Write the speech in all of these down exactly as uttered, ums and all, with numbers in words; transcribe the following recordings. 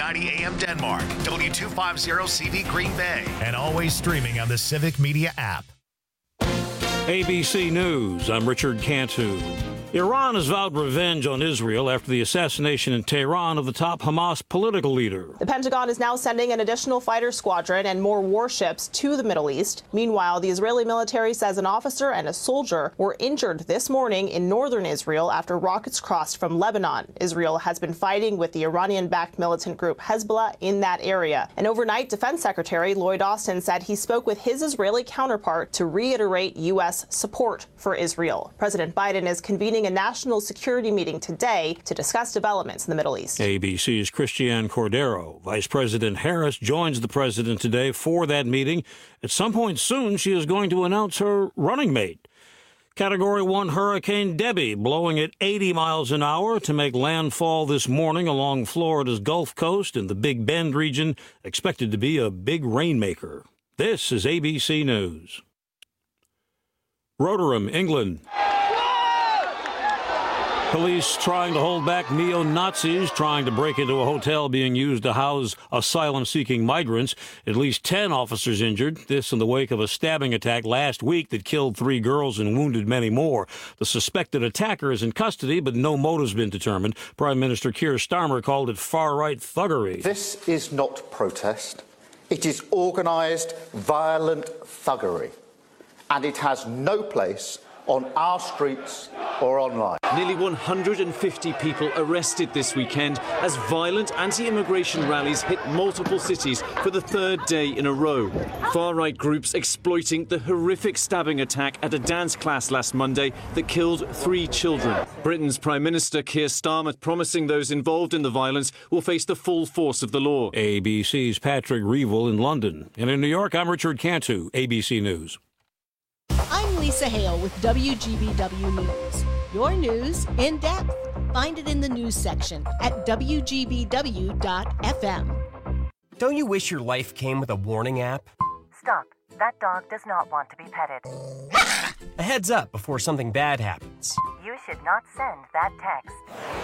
ninety A M Denmark, W two fifty C V Green Bay, and always streaming on the Civic Media app. A B C News, I'm Richard Cantu. Iran has vowed revenge on Israel after the assassination in Tehran of the top Hamas political leader. The Pentagon is now sending an additional fighter squadron and more warships to the Middle East. Meanwhile, the Israeli military says an officer and a soldier were injured this morning in northern Israel after rockets crossed from Lebanon. Israel has been fighting with the Iranian-backed militant group Hezbollah in that area. And overnight, Defense Secretary Lloyd Austin said he spoke with his Israeli counterpart to reiterate U S support for Israel. President Biden is convening a national security meeting today to discuss developments in the Middle East. A B C's Christiane Cordero. Vice President Harris joins the president today for that meeting. At some point soon, she is going to announce her running mate. Category one Hurricane Debbie blowing at eighty miles an hour to make landfall this morning along Florida's Gulf Coast and the Big Bend region, expected to be a big rainmaker. This is A B C News. Rotherham, England. Police trying to hold back neo-Nazis trying to break into a hotel being used to house asylum-seeking migrants. At least ten officers injured. This in the wake of a stabbing attack last week that killed three girls and wounded many more. The suspected attacker is in custody, but no motive's been determined. Prime Minister Keir Starmer called it far-right thuggery. This is not protest. It is organised, violent thuggery. And it has no place on our streets or online. Nearly one hundred fifty people arrested this weekend as violent anti-immigration rallies hit multiple cities for the third day in a row. Far-right groups exploiting the horrific stabbing attack at a dance class last Monday that killed three children. Britain's Prime Minister Keir Starmer promising those involved in the violence will face the full force of the law. A B C's Patrick Reevell in London. And in New York, I'm Richard Cantu, A B C News. I'm Lisa Hale with W G B W News. Your news in depth. Find it in the news section at W G B W dot F M. Don't you wish your life came with a warning app? Stop. That dog does not want to be petted. A heads up before something bad happens. You should not send that text.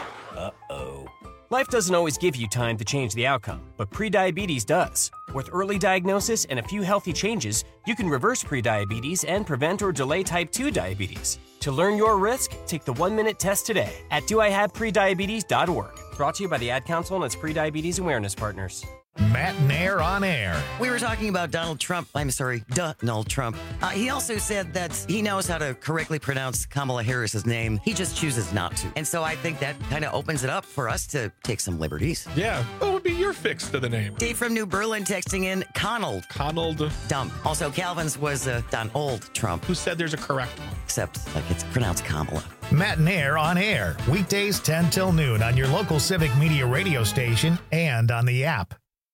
Uh-oh. Life doesn't always give you time to change the outcome, but prediabetes does. With early diagnosis and a few healthy changes, you can reverse prediabetes and prevent or delay type two diabetes. To learn your risk, take the one-minute test today at do I have prediabetes dot org. Brought to you by the Ad Council and its prediabetes awareness partners. Matt Nair on air. We were talking about Donald Trump. I'm sorry, Donald Trump. Uh, he also said that he knows how to correctly pronounce Kamala Harris's name. He just chooses not to. And so I think that kind of opens it up for us to take some liberties. Yeah. What would be your fix to the name? Dave from New Berlin texting in Conald. Conald. Dumb. Also, Calvin's was uh, Donald Trump. Who said there's a correct one? Except, like, it's pronounced Kamala. Matt Nair on air. Weekdays ten till noon on your local Civic Media radio station and on the app.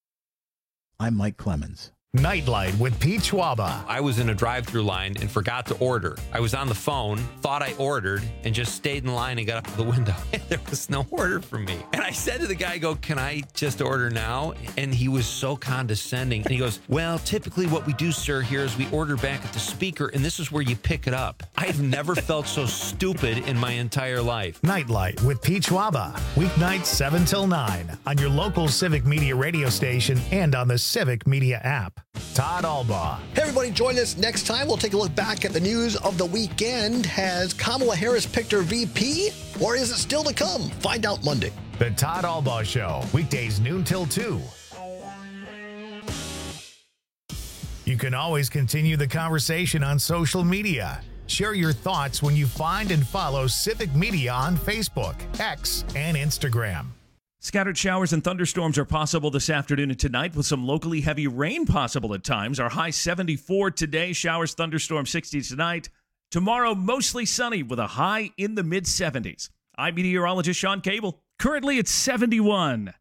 I'm Mike Clemens. Nightlight with Pete Schwaba. I was in a drive-thru line and forgot to order. I was on the phone, thought I ordered, and just stayed in line and got up to the window. And there was no order for me. And I said to the guy, I go, can I just order now? And he was so condescending. And he goes, well, typically what we do, sir, here is we order back at the speaker, and this is where you pick it up. I've never felt so stupid in my entire life. Nightlight with Pete Schwaba. Weeknights seven till nine on your local Civic Media radio station and on the Civic Media app. Todd Albaugh. Hey, everybody, join us next time. We'll take a look back at the news of the weekend. Has Kamala Harris picked her V P, or is it still to come? Find out Monday. The Todd Albaugh Show, weekdays noon till two. You can always continue the conversation on social media. Share your thoughts when you find and follow Civic Media on Facebook, X, and Instagram. Scattered showers and thunderstorms are possible this afternoon and tonight with some locally heavy rain possible at times. Our high seventy-four today, showers, thunderstorms sixty tonight. Tomorrow, mostly sunny with a high in the mid seventies. I'm meteorologist Sean Cable. Currently it's seventy-one.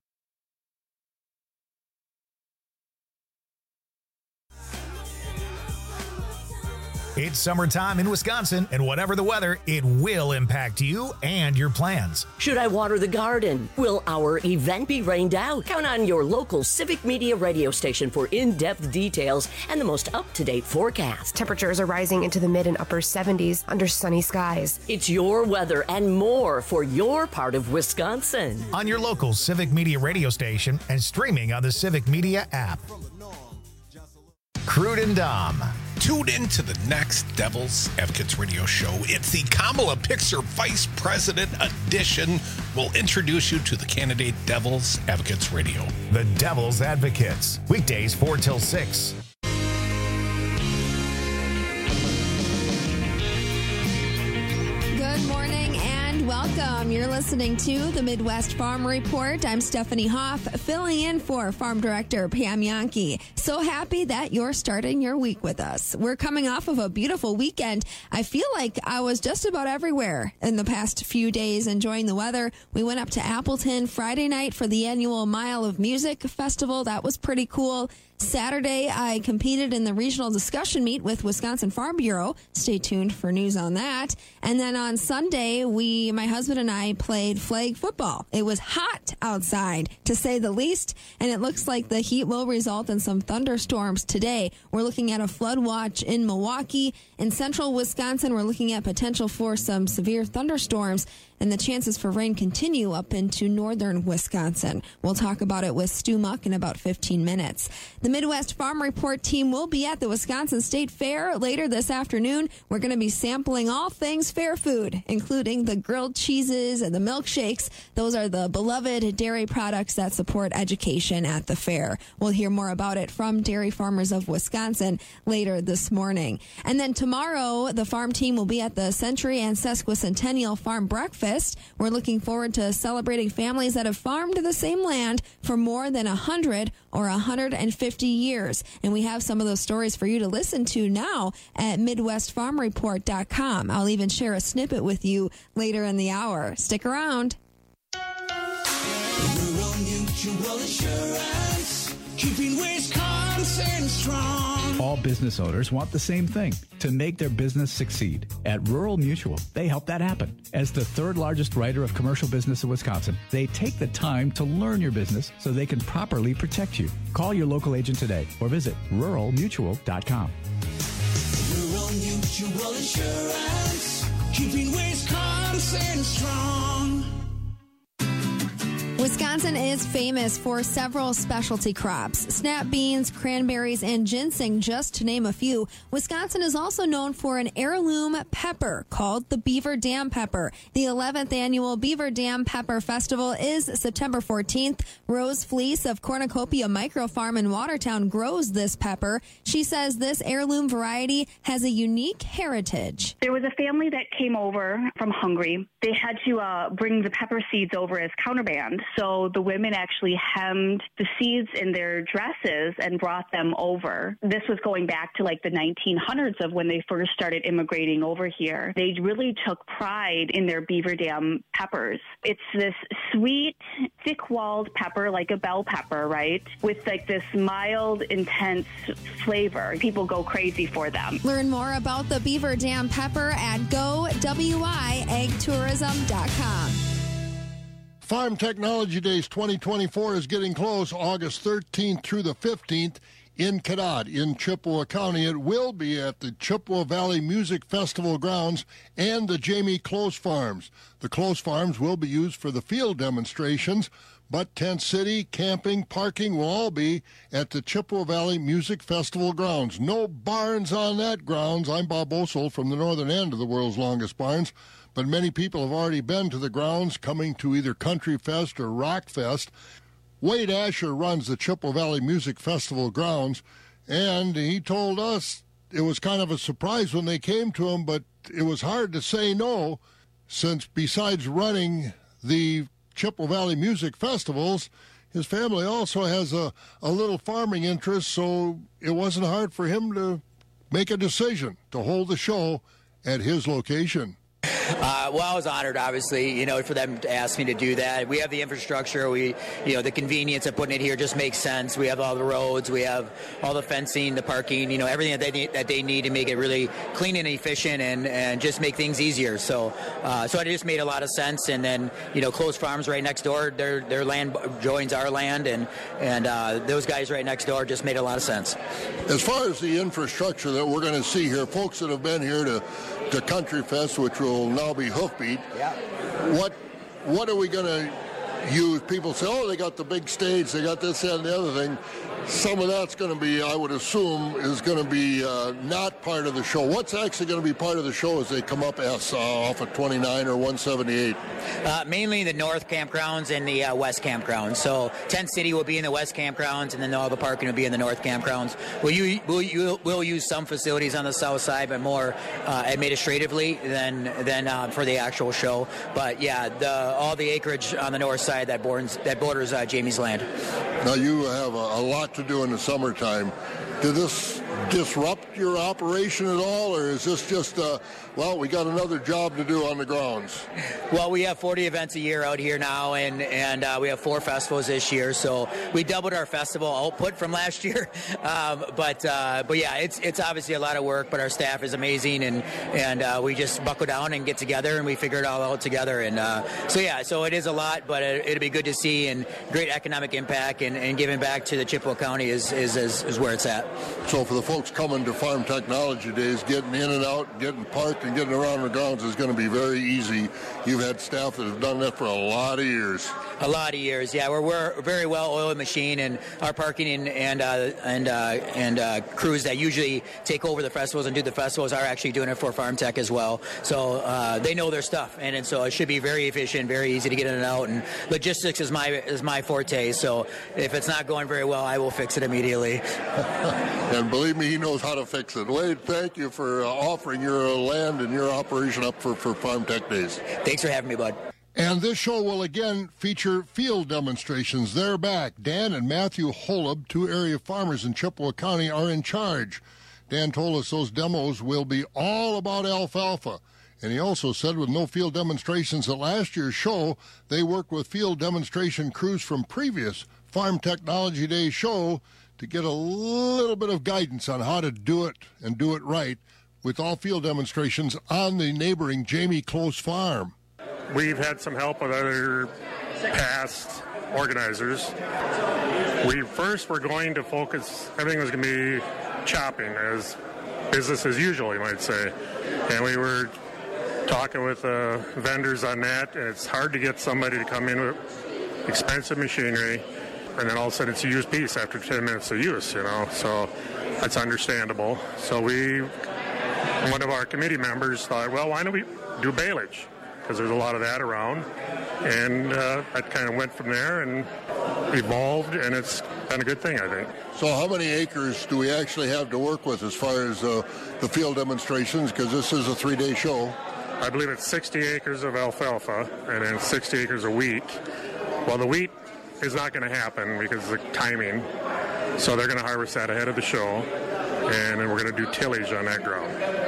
It's summertime in Wisconsin, and whatever the weather, it will impact you and your plans. Should I water the garden? Will our event be rained out? Count on your local Civic Media radio station for in-depth details and the most up-to-date forecast. Temperatures are rising into the mid and upper seventies under sunny skies. It's your weather and more for your part of Wisconsin. On your local Civic Media radio station and streaming on the Civic Media app. Crude and Dom. Tune in to the next Devil's Advocates radio show. It's the Kamala Pixer Vice President edition. We'll introduce you to the candidate Devil's Advocates Radio. The Devil's Advocates. Weekdays four till six. Good morning and welcome. You're listening to the Midwest Farm Report. I'm Stephanie Hoff, filling in for Farm Director Pam Yankee. So happy that you're starting your week with us. We're coming off of a beautiful weekend. I feel like I was just about everywhere in the past few days enjoying the weather. We went up to Appleton Friday night for the annual Mile of Music Festival. That was pretty cool. Saturday, I competed in the regional discussion meet with Wisconsin Farm Bureau. Stay tuned for news on that. And then on Sunday, we, my husband and I played flag football. It was hot outside, to say the least, and it looks like the heat will result in some thunderstorms today. We're looking at a flood watch in Milwaukee. In central Wisconsin, we're looking at potential for some severe thunderstorms, and the chances for rain continue up into northern Wisconsin. We'll talk about it with Stu Muck in about fifteen minutes. The Midwest Farm Report team will be at the Wisconsin State Fair later this afternoon. We're going to be sampling all things fair food, including the grilled cheeses and the milkshakes. Those are the beloved dairy products that support education at the fair. We'll hear more about it from Dairy Farmers of Wisconsin later this morning. And then tomorrow, the farm team will be at the Century and Sesquicentennial Farm Breakfast. We're looking forward to celebrating families that have farmed the same land for more than one hundred or one hundred fifty years. And we have some of those stories for you to listen to now at Midwest Farm Report dot com. I'll even share a snippet with you later in the hour. Stick around. Rural Mutual Insurance, keeping Wisconsin strong. All business owners want the same thing, to make their business succeed. At Rural Mutual, they help that happen. As the third largest writer of commercial business in Wisconsin, they take the time to learn your business so they can properly protect you. Call your local agent today or visit rural mutual dot com. Rural Mutual Insurance, keeping Wisconsin strong. Wisconsin is famous for several specialty crops, snap beans, cranberries, and ginseng, just to name a few. Wisconsin is also known for an heirloom pepper called the Beaver Dam pepper. The eleventh annual Beaver Dam Pepper Festival is September fourteenth. Rose Fleece of Cornucopia Micro Farm in Watertown grows this pepper. She says this heirloom variety has a unique heritage. There was a family that came over from Hungary. They had to uh, bring the pepper seeds over as counterband. So the women actually hemmed the seeds in their dresses and brought them over. This was going back to like the nineteen hundreds of when they first started immigrating over here. They really took pride in their Beaver Dam peppers. It's this sweet, thick-walled pepper, like a bell pepper, right? With like this mild, intense flavor. People go crazy for them. Learn more about the Beaver Dam pepper at go w i ag tourism dot com. Farm Technology Days twenty twenty-four is getting close, August thirteenth through the fifteenth in Cadott in Chippewa County. It will be at the Chippewa Valley Music Festival grounds and the Jamie Close Farms. The Close Farms will be used for the field demonstrations, but tent city, camping, parking will all be at the Chippewa Valley Music Festival grounds. No barns on that grounds. I'm Bob Osel from the northern end of the world's longest barns. But many people have already been to the grounds, coming to either Country Fest or Rock Fest. Wade Asher runs the Chippewa Valley Music Festival grounds, and he told us it was kind of a surprise when they came to him, but it was hard to say no, since besides running the Chippewa Valley Music Festivals, his family also has a, a little farming interest, so it wasn't hard for him to make a decision to hold the show at his location. Uh, well, I was honored, obviously, you know, for them to ask me to do that. We have the infrastructure. We, you know, the convenience of putting it here just makes sense. We have all the roads. We have all the fencing, the parking, you know, everything that they need, that they need to make it really clean and efficient and, and just make things easier. So, uh, so it just made a lot of sense. And then, you know, Close Farms right next door, their their land joins our land, and and uh, those guys right next door just made a lot of sense. As far as the infrastructure that we're going to see here, folks that have been here to, to Country Fest, which will now be Hoofbeat, yeah. what what are we going to use? People say, oh, they got the big stage, they got this, that, and the other thing. Some of that's going to be, I would assume, is going to be uh, not part of the show. What's actually going to be part of the show as they come up as, uh, off of twenty-nine or one seventy-eight? Uh, mainly the north campgrounds and the uh, west campgrounds. So Tent City will be in the west campgrounds, and then all the parking will be in the north campgrounds. We'll, you, we'll, we'll use some facilities on the south side, but more uh, administratively than than uh, for the actual show. But yeah, the, all the acreage on the north side that borders, that borders uh, Jamie's land. Now you have a, a lot to do in the summertime. Did this disrupt your operation at all, or is this just, uh, well, we got another job to do on the grounds? Well, we have forty events a year out here now, and and uh, we have four festivals this year, so we doubled our festival output from last year. Um, but uh, but yeah, it's it's obviously a lot of work, but our staff is amazing, and and uh, we just buckle down and get together, and we figure it all out together. And uh, so yeah, so it is a lot, but it, it'll be good to see, and great economic impact, and, and giving back to the Chippewa County is, is is is where it's at. So for the folks coming to Farm Technology Days, getting in and out, getting parked and getting around the grounds is going to be very easy. You've had staff that have done that for a lot of years. A lot of years, yeah. We're, we're a very well-oiled machine, and our parking and and uh, and, uh, and uh, crews that usually take over the festivals and do the festivals are actually doing it for Farm Tech as well. So uh, they know their stuff, and, and so it should be very efficient, very easy to get in and out. And logistics is my is my forte. So if it's not going very well, I will fix it immediately. And believe me, he knows how to fix it. Wade, thank you for uh, offering your uh, land and your operation up for, for Farm Tech Days. Thanks for having me, bud. And this show will again feature field demonstrations. They're back. Dan and Matthew Holub, two area farmers in Chippewa County, are in charge. Dan told us those demos will be all about alfalfa. And he also said with no field demonstrations at last year's show, they worked with field demonstration crews from previous Farm Technology Day show to get a little bit of guidance on how to do it and do it right with all field demonstrations on the neighboring Jamie Close Farm. We've had some help with other past organizers. We first were going to focus, everything was going to be chopping, as business as usual, you might say. And we were talking with uh, vendors on that, and it's hard to get somebody to come in with expensive machinery, and then all of a sudden it's a used piece after ten minutes of use, you know, so that's understandable. So we, one of our committee members thought, well, why don't we do baleage? Because there's a lot of that around, and uh, that kind of went from there and evolved, and it's been a good thing, I think. So how many acres do we actually have to work with as far as uh, the field demonstrations, because this is a three-day show? I believe it's sixty acres of alfalfa and then sixty acres of wheat. Well, the wheat is not going to happen because of the timing, so they're going to harvest that ahead of the show, and then we're going to do tillage on that ground,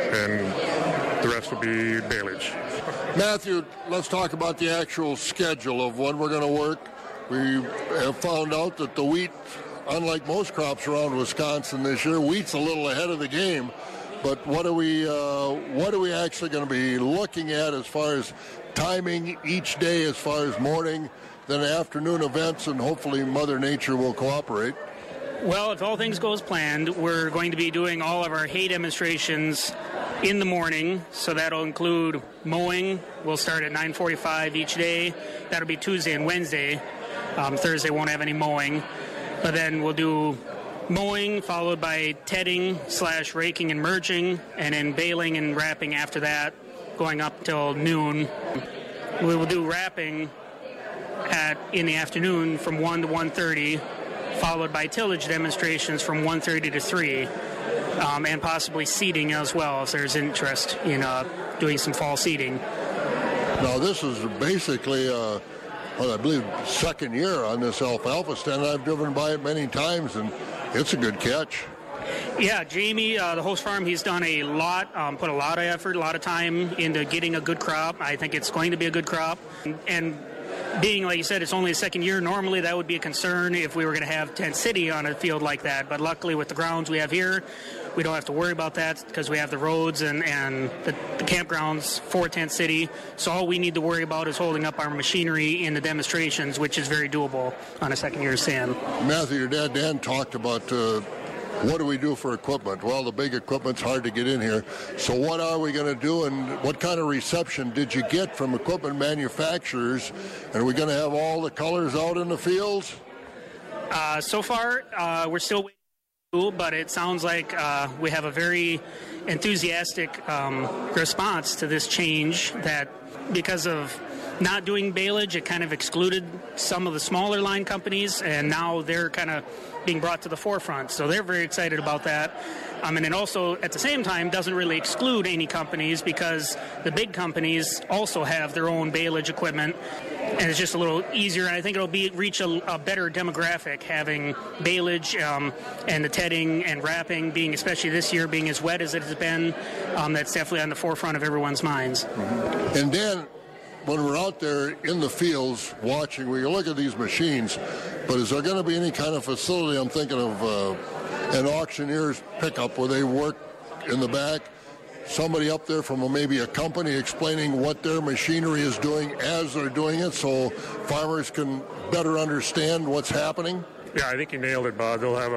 and the rest will be baleage. Matthew, let's talk about the actual schedule of when we're going to work. We have found out that the wheat, unlike most crops around Wisconsin this year, wheat's a little ahead of the game. But what are we uh, what are we actually going to be looking at as far as timing each day, as far as morning, then afternoon events, and hopefully Mother Nature will cooperate? Well, if all things go as planned, we're going to be doing all of our hay demonstrations in the morning, so that'll include mowing. We'll start at nine forty-five each day. That'll be Tuesday and Wednesday. Um, Thursday won't have any mowing. But then we'll do mowing, followed by tedding slash raking and merging, and then baling and wrapping after that, going up till noon. We will do wrapping at in the afternoon from one to one thirty, followed by tillage demonstrations from one thirty to three. Um, and possibly seeding as well, if there's interest in uh, doing some fall seeding. Now, this is basically, uh, well, I believe, second year on this alfalfa stand. I've driven by it many times, and it's a good catch. Yeah, Jamie, uh, the host farm, he's done a lot, um, put a lot of effort, a lot of time into getting a good crop. I think it's going to be a good crop. And, and being, like you said, it's only the second year. Normally that would be a concern if we were going to have Tent City on a field like that. But luckily with the grounds we have here, we don't have to worry about that because we have the roads and, and the, the campgrounds for Tent City. So all we need to worry about is holding up our machinery in the demonstrations, which is very doable on a second year stand. Matthew, your dad Dan talked about uh, what do we do for equipment? Well, the big equipment's hard to get in here. So what are we going to do, and what kind of reception did you get from equipment manufacturers? And are we going to have all the colors out in the fields? Uh, so far, uh, we're still waiting, but it sounds like uh, we have a very enthusiastic um, response to this change that because of not doing baleage, it kind of excluded some of the smaller line companies, and now they're kind of being brought to the forefront. So they're very excited about that. Um, and it also, at the same time, doesn't really exclude any companies because the big companies also have their own baleage equipment, and it's just a little easier. And I think it'll be reach a, a better demographic having baleage um, and the tedding and wrapping being, especially this year, being as wet as it has been. Um, that's definitely on the forefront of everyone's minds. Mm-hmm. And Dan, when we're out there in the fields watching, we look at these machines, but is there going to be any kind of facility? I'm thinking of uh, an auctioneer's pickup where they work in the back, somebody up there from a, maybe a company explaining what their machinery is doing as they're doing it so farmers can better understand what's happening? Yeah, I think you nailed it, Bob. They'll have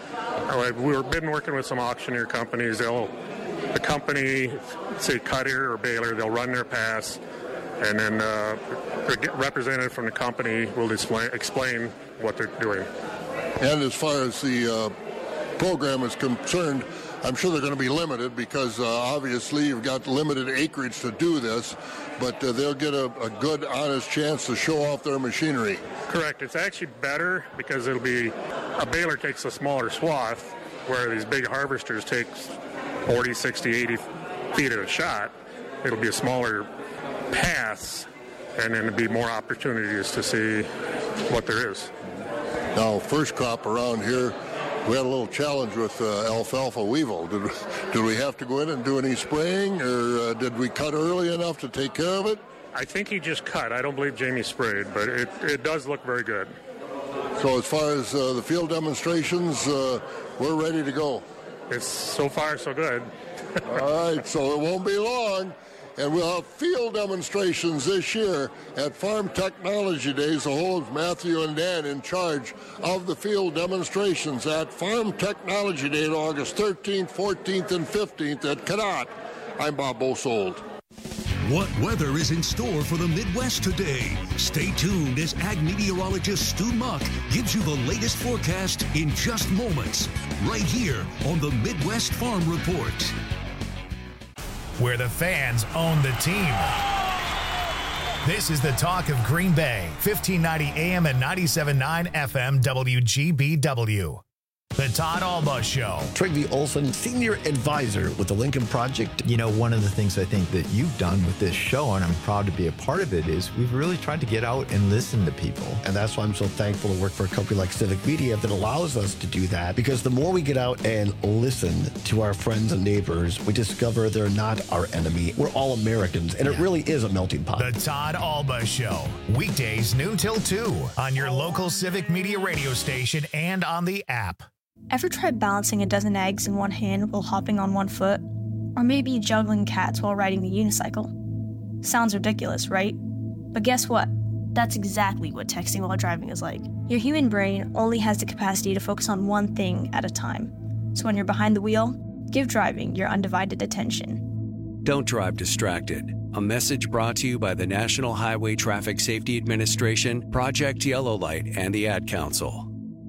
a, we've been working with some auctioneer companies. They'll, the company, say cutter or baler, they'll run their pass, and then uh, the representative from the company will display, explain what they're doing. And as far as the uh, program is concerned, I'm sure they're going to be limited because uh, obviously you've got limited acreage to do this, but uh, they'll get a, a good, honest chance to show off their machinery. Correct. It's actually better because it'll be, a baler takes a smaller swath, where these big harvesters take forty, sixty, eighty feet at a shot. It'll be a smaller paths, and then there'll be more opportunities to see what there is. Now, first crop around here, we had a little challenge with uh, alfalfa weevil. Did, did we have to go in and do any spraying, or uh, did we cut early enough to take care of it? I think he just cut. I don't believe Jamie sprayed, but it, it does look very good. So as far as uh, the field demonstrations, uh, we're ready to go. It's so far so good. All right, so it won't be long. And we'll have field demonstrations this year at Farm Technology Days. The whole of Matthew and Dan in charge of the field demonstrations at Farm Technology Day on August thirteenth, fourteenth, and fifteenth at Cadott. I'm Bob Bosold. What weather is in store for the Midwest today? Stay tuned as ag meteorologist Stu Muck gives you the latest forecast in just moments, right here on the Midwest Farm Report. Where the fans own the team. This is the talk of Green Bay, fifteen ninety A M and ninety-seven point nine F M W G B W. The Todd Alba Show. Trygve Olson, Senior Advisor with the Lincoln Project. You know, one of the things I think that you've done with this show, and I'm proud to be a part of it, is we've really tried to get out and listen to people. And that's why I'm so thankful to work for a company like Civic Media that allows us to do that. Because the more we get out and listen to our friends and neighbors, we discover they're not our enemy. We're all Americans, and yeah. It really is a melting pot. The Todd Alba Show. Weekdays noon till two on your local Civic Media radio station and on the app. Ever tried balancing a dozen eggs in one hand while hopping on one foot? Or maybe juggling cats while riding the unicycle? Sounds ridiculous, right? But guess what? That's exactly what texting while driving is like. Your human brain only has the capacity to focus on one thing at a time. So when you're behind the wheel, give driving your undivided attention. Don't drive distracted. A message brought to you by the National Highway Traffic Safety Administration, Project Yellow Light, and the Ad Council.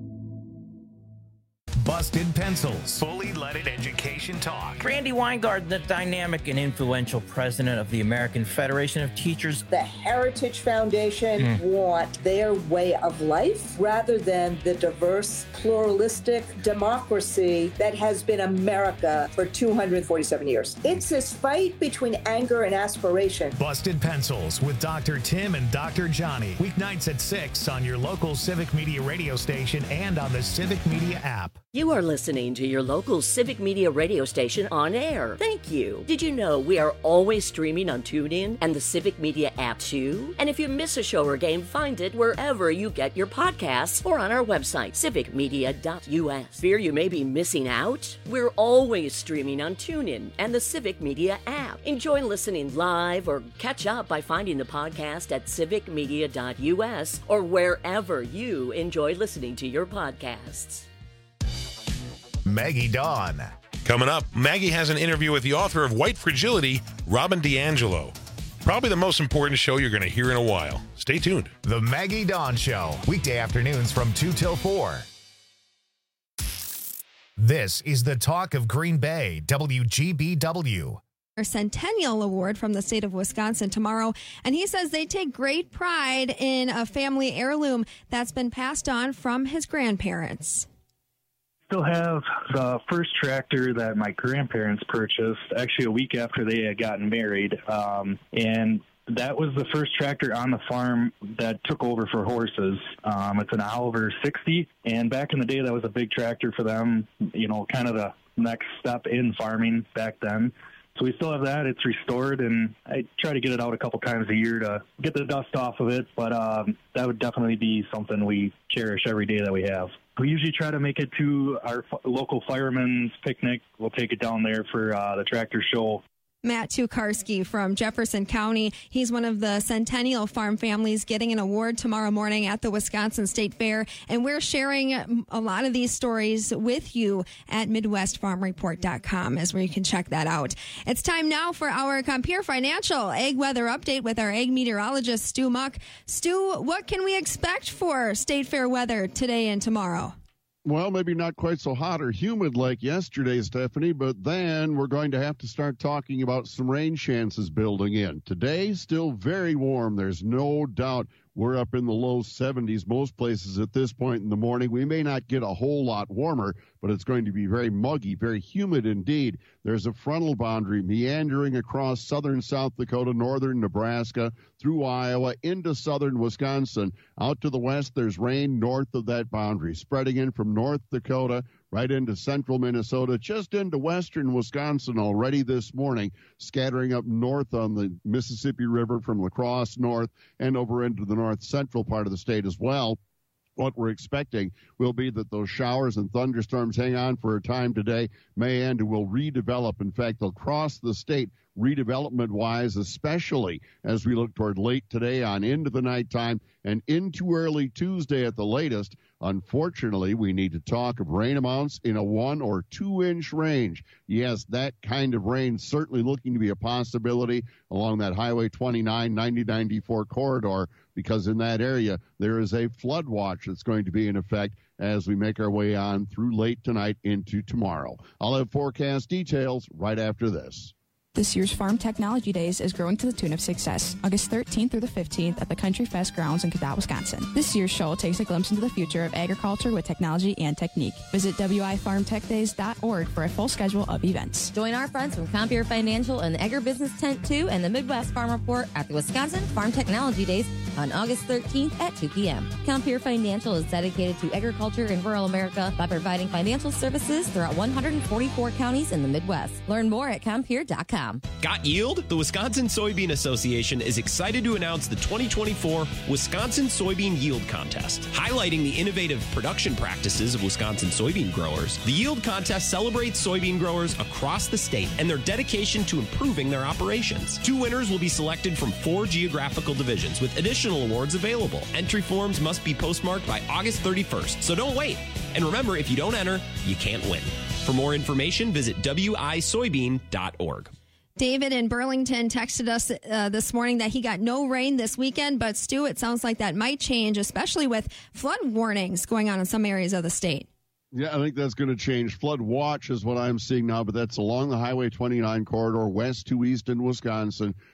Busted Pencils. Fully leaded education talk. Randy Weingarten, the dynamic and influential president of the American Federation of Teachers. The Heritage Foundation mm. want their way of life rather than the diverse, pluralistic democracy that has been America for two hundred forty-seven years. It's this fight between anger and aspiration. Busted Pencils with Doctor Tim and Doctor Johnny. Weeknights at six on your local Civic Media radio station and on the Civic Media app. You are listening to your local Civic Media radio station on air. Thank you. Did you know we are always streaming on TuneIn and the Civic Media app too? And if you miss a show or game, find it wherever you get your podcasts or on our website, civic media dot u s. Fear you may be missing out? We're always streaming on TuneIn and the Civic Media app. Enjoy listening live or catch up by finding the podcast at civic media dot u s or wherever you enjoy listening to your podcasts. Maggie Dawn. Coming up, Maggie has an interview with the author of White Fragility, Robin DiAngelo. Probably the most important show you're going to hear in a while. Stay tuned. The Maggie Dawn Show, weekday afternoons from two till four. This is the talk of Green Bay, W G B W. Centennial Award from the state of Wisconsin tomorrow, and he says they take great pride in a family heirloom that's been passed on from his grandparents. Still have the first tractor that my grandparents purchased actually a week after they had gotten married, um, and that was the first tractor on the farm that took over for horses. Um, it's an Oliver sixty, and back in the day that was a big tractor for them, you know, kind of the next step in farming back then. So we still have that. It's restored, and I try to get it out a couple times a year to get the dust off of it, but um, that would definitely be something we cherish every day that we have. We usually try to make it to our f- local firemen's picnic. We'll take it down there for uh, the tractor show. Matt Tukarski from Jefferson County. He's one of the Centennial Farm families getting an award tomorrow morning at the Wisconsin State Fair. And we're sharing a lot of these stories with you at midwest farm report dot com is where you can check that out. It's time now for our Compeer Financial Ag Weather Update with our ag meteorologist, Stu Muck. Stu, what can we expect for State Fair weather today and tomorrow? Well, maybe not quite so hot or humid like yesterday, Stephanie, but then we're going to have to start talking about some rain chances building in. Today, still very warm. There's no doubt we're up in the low seventies most places at this point in the morning. We may not get a whole lot warmer, but it's going to be very muggy, very humid indeed. There's a frontal boundary meandering across southern South Dakota, northern Nebraska, through Iowa, into southern Wisconsin. Out to the west, there's rain north of that boundary, spreading in from North Dakota right into central Minnesota, just into western Wisconsin already this morning, scattering up north on the Mississippi River from La Crosse north and over into the north central part of the state as well. What we're expecting will be that those showers and thunderstorms hang on for a time today, may end, and will redevelop. In fact, they'll cross the state redevelopment-wise, especially as we look toward late today on into the nighttime and into early Tuesday at the latest. Unfortunately, we need to talk of rain amounts in a one or two inch range. Yes, that kind of rain certainly looking to be a possibility along that Highway twenty-nine, ninety ninety-four corridor, because in that area there is a flood watch that's going to be in effect as we make our way on through late tonight into tomorrow. I'll have forecast details right after this. This year's Farm Technology Days is growing to the tune of success, August thirteenth through the fifteenth at the Country Fest grounds in Cadott, Wisconsin. This year's show takes a glimpse into the future of agriculture with technology and technique. Visit w i farm tech days dot org for a full schedule of events. Join our friends from Compeer Financial and the Agribusiness Tent two and the Midwest Farm Report at the Wisconsin Farm Technology Days on August thirteenth at two p.m. Compeer Financial is dedicated to agriculture in rural America by providing financial services throughout one hundred forty-four counties in the Midwest. Learn more at compeer dot com. Got yield? The Wisconsin Soybean Association is excited to announce the twenty twenty-four Wisconsin Soybean Yield Contest. Highlighting the innovative production practices of Wisconsin soybean growers, the Yield Contest celebrates soybean growers across the state and their dedication to improving their operations. Two winners will be selected from four geographical divisions with additional awards available. Entry forms must be postmarked by August thirty-first, so don't wait. And remember, if you don't enter, you can't win. For more information, visit w i soybean dot org. David in Burlington texted us uh, this morning that he got no rain this weekend, but Stu, it sounds like that might change, especially with flood warnings going on in some areas of the state. Yeah, I think that's going to change. Flood watch is what I'm seeing now, but that's along the Highway twenty-nine corridor, west to east in Wisconsin.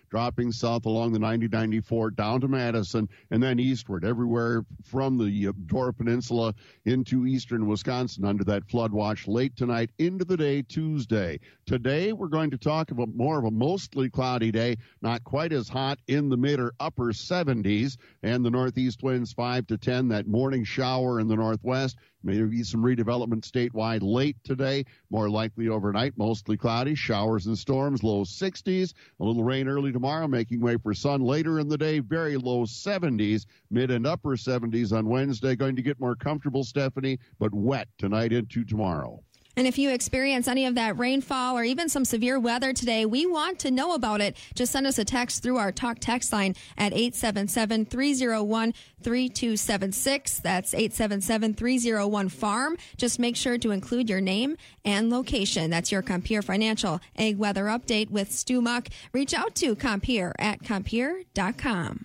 dropping south along the ninety ninety-four down to Madison, and then eastward everywhere from the Dora Peninsula into eastern Wisconsin under that flood watch late tonight into the day Tuesday. Today, we're going to talk about more of a mostly cloudy day, not quite as hot in the mid or upper seventies, and the northeast winds five to ten, that morning shower in the northwest. Maybe some redevelopment statewide late today, more likely overnight, mostly cloudy, showers and storms, low sixties, a little rain early tomorrow, making way for sun later in the day, very low seventies, mid and upper seventies on Wednesday. Going to get more comfortable, Stephanie, but wet tonight into tomorrow. And if you experience any of that rainfall or even some severe weather today, we want to know about it. Just send us a text through our talk text line at eight seven seven, three oh one, three two seven six. That's eight seven seven, three oh one, farm. Just make sure to include your name and location. That's your Compeer Financial Ag Weather Update with Stu Muck. Reach out to Compeer at Compeer dot com.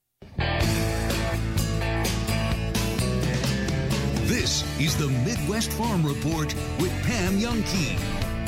This is the Midwest Farm Report with Pam Jahnke.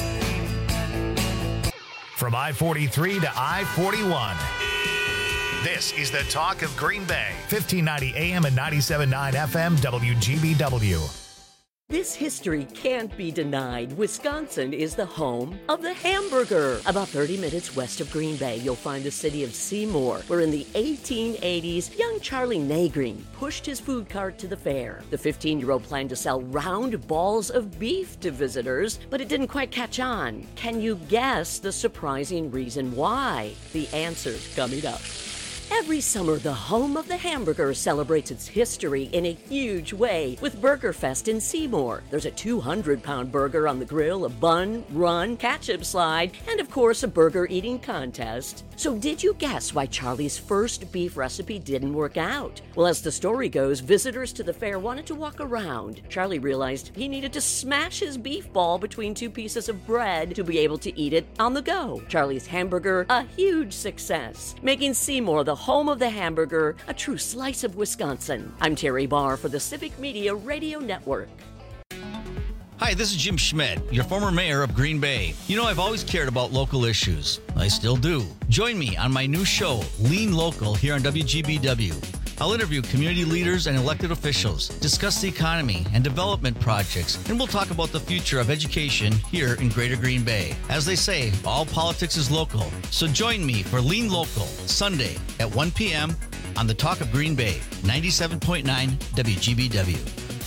From I forty-three to I forty-one. This is the talk of Green Bay. fifteen ninety A M and ninety-seven point nine F M W G B W. This history can't be denied. Wisconsin is the home of the hamburger. About thirty minutes west of Green Bay, you'll find the city of Seymour, where in the eighteen eighties, young Charlie Nagreen pushed his food cart to the fair. The fifteen-year-old planned to sell round balls of beef to visitors, but it didn't quite catch on. Can you guess the surprising reason why? The answer's coming up. Every summer, the home of the hamburger celebrates its history in a huge way with BurgerFest in Seymour. There's a two hundred pound burger on the grill, a bun, run, ketchup slide, and of course a burger eating contest. So did you guess why Charlie's first beef recipe didn't work out? Well, as the story goes, visitors to the fair wanted to walk around. Charlie realized he needed to smash his beef ball between two pieces of bread to be able to eat it on the go. Charlie's hamburger, a huge success, making Seymour the home of the hamburger, a true slice of Wisconsin. I'm Terry Barr for the Civic Media Radio Network. Hi, this is Jim Schmidt, your former mayor of Green Bay. You know, I've always cared about local issues. I still do. Join me on my new show, Lean Local, here on W G B W. I'll interview community leaders and elected officials, discuss the economy and development projects, and we'll talk about the future of education here in Greater Green Bay. As they say, all politics is local. So join me for Lean Local, Sunday at one p.m. on the Talk of Green Bay, ninety-seven point nine W G B W.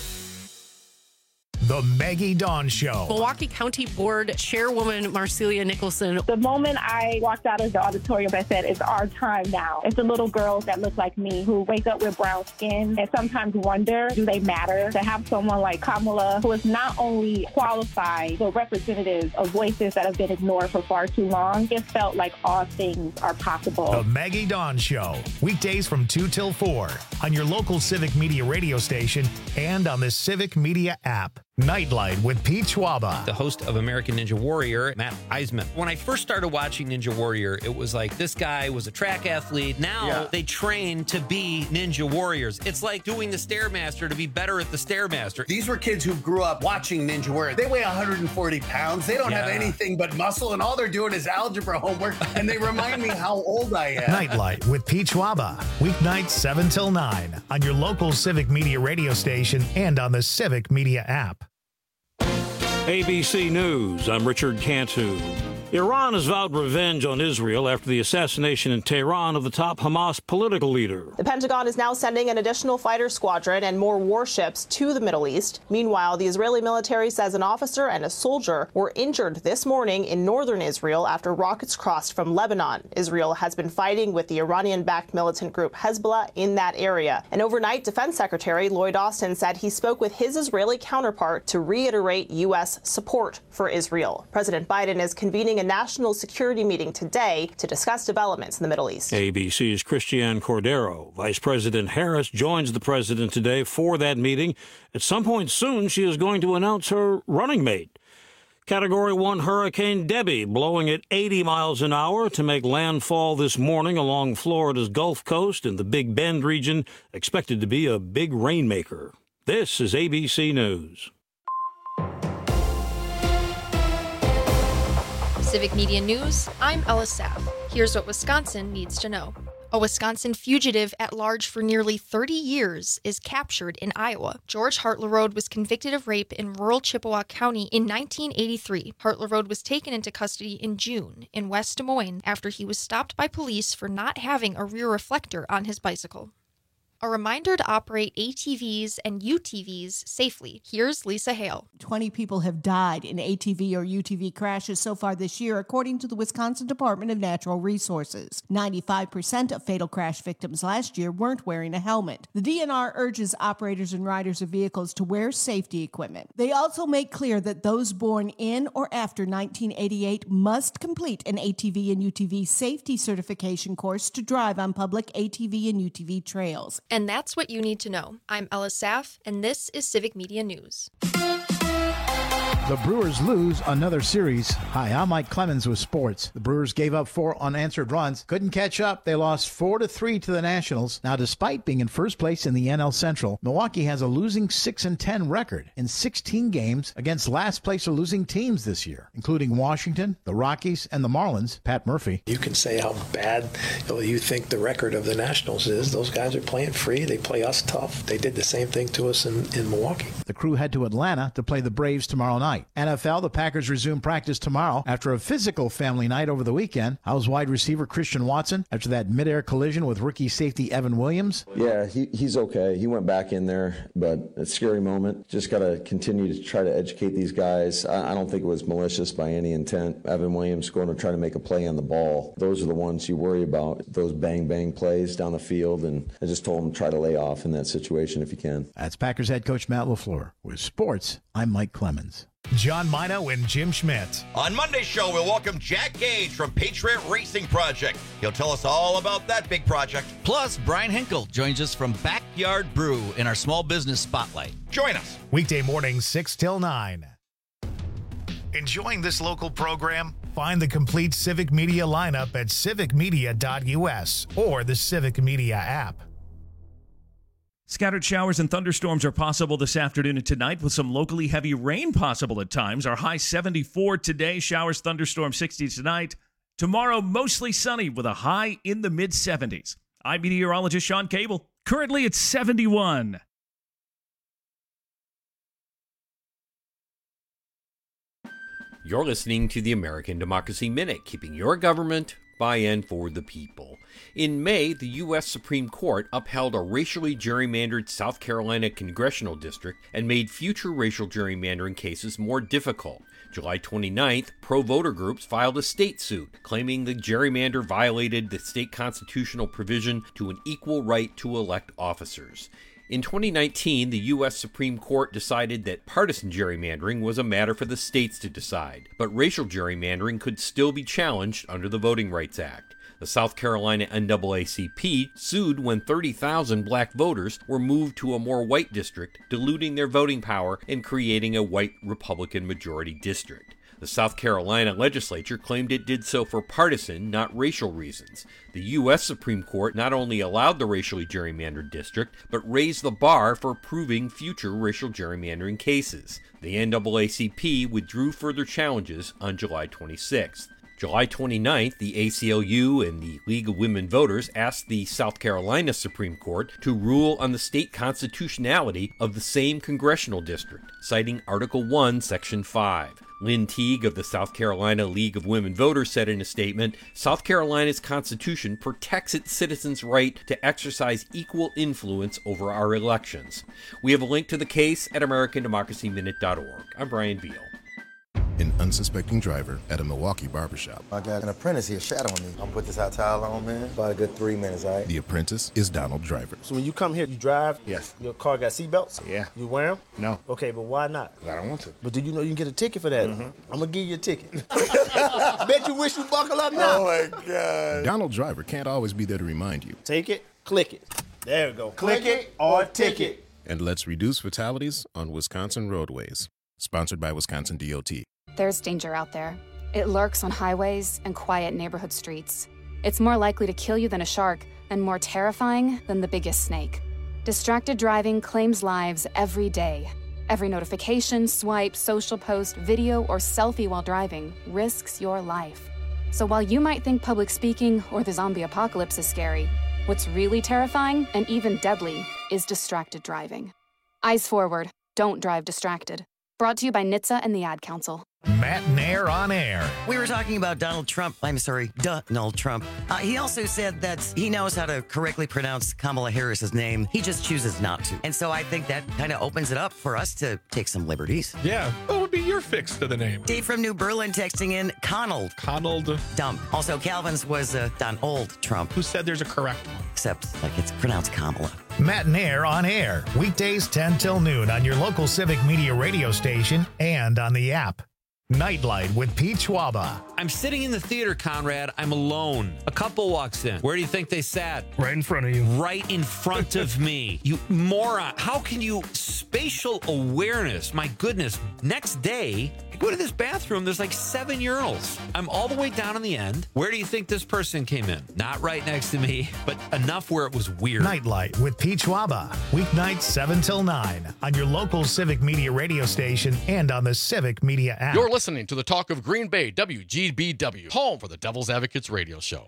The Maggie Dawn Show. Milwaukee County Board Chairwoman Marcelia Nicholson. The moment I walked out of the auditorium, I said, it's our time now. It's the little girls that look like me who wake up with brown skin and sometimes wonder, do they matter? To have someone like Kamala, who is not only qualified, but representative of voices that have been ignored for far too long, it felt like all things are possible. The Maggie Dawn Show. Weekdays from two till four on your local Civic Media radio station and on the Civic Media app. Nightlight with Pete Schwaba. The host of American Ninja Warrior, Matt Eisman. When I first started watching Ninja Warrior, it was like this guy was a track athlete. Now yeah. they train to be Ninja Warriors. It's like doing the Stairmaster to be better at the Stairmaster. These were kids who grew up watching Ninja Warrior. They weigh one hundred forty pounds. They don't yeah. have anything but muscle, and all they're doing is algebra homework, and they remind me how old I am. Nightlight with Pete Schwaba. Weeknights seven till nine on your local Civic Media radio station and on the Civic Media app. A B C News, I'm Richard Cantu. Iran has vowed revenge on Israel after the assassination in Tehran of the top Hamas political leader. The Pentagon is now sending an additional fighter squadron and more warships to the Middle East. Meanwhile, the Israeli military says an officer and a soldier were injured this morning in northern Israel after rockets crossed from Lebanon. Israel has been fighting with the Iranian-backed militant group Hezbollah in that area. And overnight, Defense Secretary Lloyd Austin said he spoke with his Israeli counterpart to reiterate U S support for Israel. President Biden is convening a national security meeting today to discuss developments in the Middle East. A B C's Christiane Cordero. Vice President Harris joins the president today for that meeting. At some point soon, she is going to announce her running mate. Category one Hurricane Debbie blowing at eighty miles an hour to make landfall this morning along Florida's Gulf Coast and the Big Bend region, expected to be a big rainmaker. This is A B C News. Civic Media News, I'm Ella Sapp. Here's what Wisconsin needs to know. A Wisconsin fugitive at large for nearly thirty years is captured in Iowa. George Hartlerode was convicted of rape in rural Chippewa County in nineteen eighty-three. Hartlerode was taken into custody in June in West Des Moines after he was stopped by police for not having a rear reflector on his bicycle. A reminder to operate A T Vs and U T Vs safely. Here's Lisa Hale. twenty people have died in A T V or U T V crashes so far this year, according to the Wisconsin Department of Natural Resources. ninety-five percent of fatal crash victims last year weren't wearing a helmet. The D N R urges operators and riders of vehicles to wear safety equipment. They also make clear that those born in or after nineteen eighty-eight must complete an A T V and U T V safety certification course to drive on public A T V and U T V trails. And that's what you need to know. I'm Ella Saff, and this is Civic Media News. The Brewers lose another series. Hi, I'm Mike Clemens with sports. The Brewers gave up four unanswered runs, couldn't catch up. They lost four to three to the Nationals. Now, despite being in first place in the N L Central, Milwaukee has a losing six and ten record in sixteen games against last place or losing teams this year, including Washington, the Rockies, and the Marlins. Pat Murphy. You can say how bad you know, you think the record of the Nationals is. Those guys are playing free. They play us tough. They did the same thing to us in, in Milwaukee. The Crew head to Atlanta to play the Braves tomorrow night. N F L, the Packers resume practice tomorrow after a physical family night over the weekend. How's wide receiver Christian Watson after that midair collision with rookie safety Evan Williams? Yeah, he, he's okay. He went back in there, but a scary moment. Just got to continue to try to educate these guys. I, I don't think it was malicious by any intent. Evan Williams going to try to make a play on the ball. Those are the ones you worry about, those bang-bang plays down the field, and I just told him try to lay off in that situation if you can. That's Packers head coach Matt LaFleur. With sports, I'm Mike Clemens. John Mino and Jim Schmidt. On Monday's show, we'll welcome Jack Gage from Patriot Racing Project. He'll tell us all about that big project. Plus, Brian Hinkle joins us from Backyard Brew in our small business spotlight. Join us. Weekday mornings, six till nine. Enjoying this local program? Find the complete Civic Media lineup at civic media dot u s or the Civic Media app. Scattered showers and thunderstorms are possible this afternoon and tonight with some locally heavy rain possible at times. Our high seventy-four today, showers, thunderstorms sixty tonight. Tomorrow, mostly sunny with a high in the mid seventies. I'm meteorologist Sean Cable. Currently it's seventy-one. You're listening to the American Democracy Minute, keeping your government by and for the people. In May, the U S Supreme Court upheld a racially gerrymandered South Carolina congressional district and made future racial gerrymandering cases more difficult. July twenty-ninth, pro-voter groups filed a state suit claiming the gerrymander violated the state constitutional provision to an equal right to elect officers. In twenty nineteen, the U S Supreme Court decided that partisan gerrymandering was a matter for the states to decide, but racial gerrymandering could still be challenged under the Voting Rights Act. The South Carolina N double A C P sued when thirty thousand black voters were moved to a more white district, diluting their voting power and creating a white Republican majority district. The South Carolina legislature claimed it did so for partisan, not racial reasons. The U S Supreme Court not only allowed the racially gerrymandered district, but raised the bar for proving future racial gerrymandering cases. The N double A C P withdrew further challenges on July twenty-sixth. July twenty-ninth, the A C L U and the League of Women Voters asked the South Carolina Supreme Court to rule on the state constitutionality of the same congressional district, citing Article one, Section five. Lynn Teague of the South Carolina League of Women Voters said in a statement, "South Carolina's Constitution protects its citizens' right to exercise equal influence over our elections." We have a link to the case at american democracy minute dot org. I'm Brian Beal. An unsuspecting driver at a Milwaukee barbershop. I got an apprentice here shadowing me. I'm gonna put this hot towel on, man. About a good three minutes, all right? The apprentice is Donald Driver. So when you come here, you drive? Yes. Your car got seatbelts? Yeah. You wear them? No. Okay, but why not? I don't want to. But do you know you can get a ticket for that? Mm-hmm. I'm gonna give you a ticket. Bet you wish you buckle up now. Oh my God. Donald Driver can't always be there to remind you. Take it, click it. There we go. Click, click it or ticket. And let's reduce fatalities on Wisconsin roadways. Sponsored by Wisconsin D O T. There's danger out there. It lurks on highways and quiet neighborhood streets. It's more likely to kill you than a shark and more terrifying than the biggest snake. Distracted driving claims lives every day. Every notification, swipe, social post, video, or selfie while driving risks your life. So while you might think public speaking or the zombie apocalypse is scary, what's really terrifying and even deadly is distracted driving. Eyes forward. Don't drive distracted. Brought to you by N H T S A and the Ad Council. Matt Nair on air. We were talking about Donald Trump. I'm sorry, Donald Trump. Uh, he also said that he knows how to correctly pronounce Kamala Harris's name. He just chooses not to. And so I think that kind of opens it up for us to take some liberties. Yeah. What would be your fix to the name? Dave from New Berlin texting in Conald. Conald. Dumb. Also, Calvin's was uh, Donald Trump. Who said there's a correct one? Except, like, it's pronounced Kamala. Matt Nair on air. Weekdays ten till noon on your local Civic Media radio station and on the app. Nightlight with Pete Schwaba. I'm sitting in the theater, Conrad. I'm alone. A couple walks in. Where do you think they sat? Right in front of you. Right in front of me. You moron. How can you... Spatial awareness. My goodness. Next day, I go to this bathroom. There's like seven urinals. I'm all the way down on the end. Where do you think this person came in? Not right next to me, but enough where it was weird. Nightlight with Pete Schwaba. Weeknights seven till nine on your local Civic Media radio station and on the Civic Media app. You're listening to the Talk of Green Bay, W G B W, home for the Devil's Advocates radio show.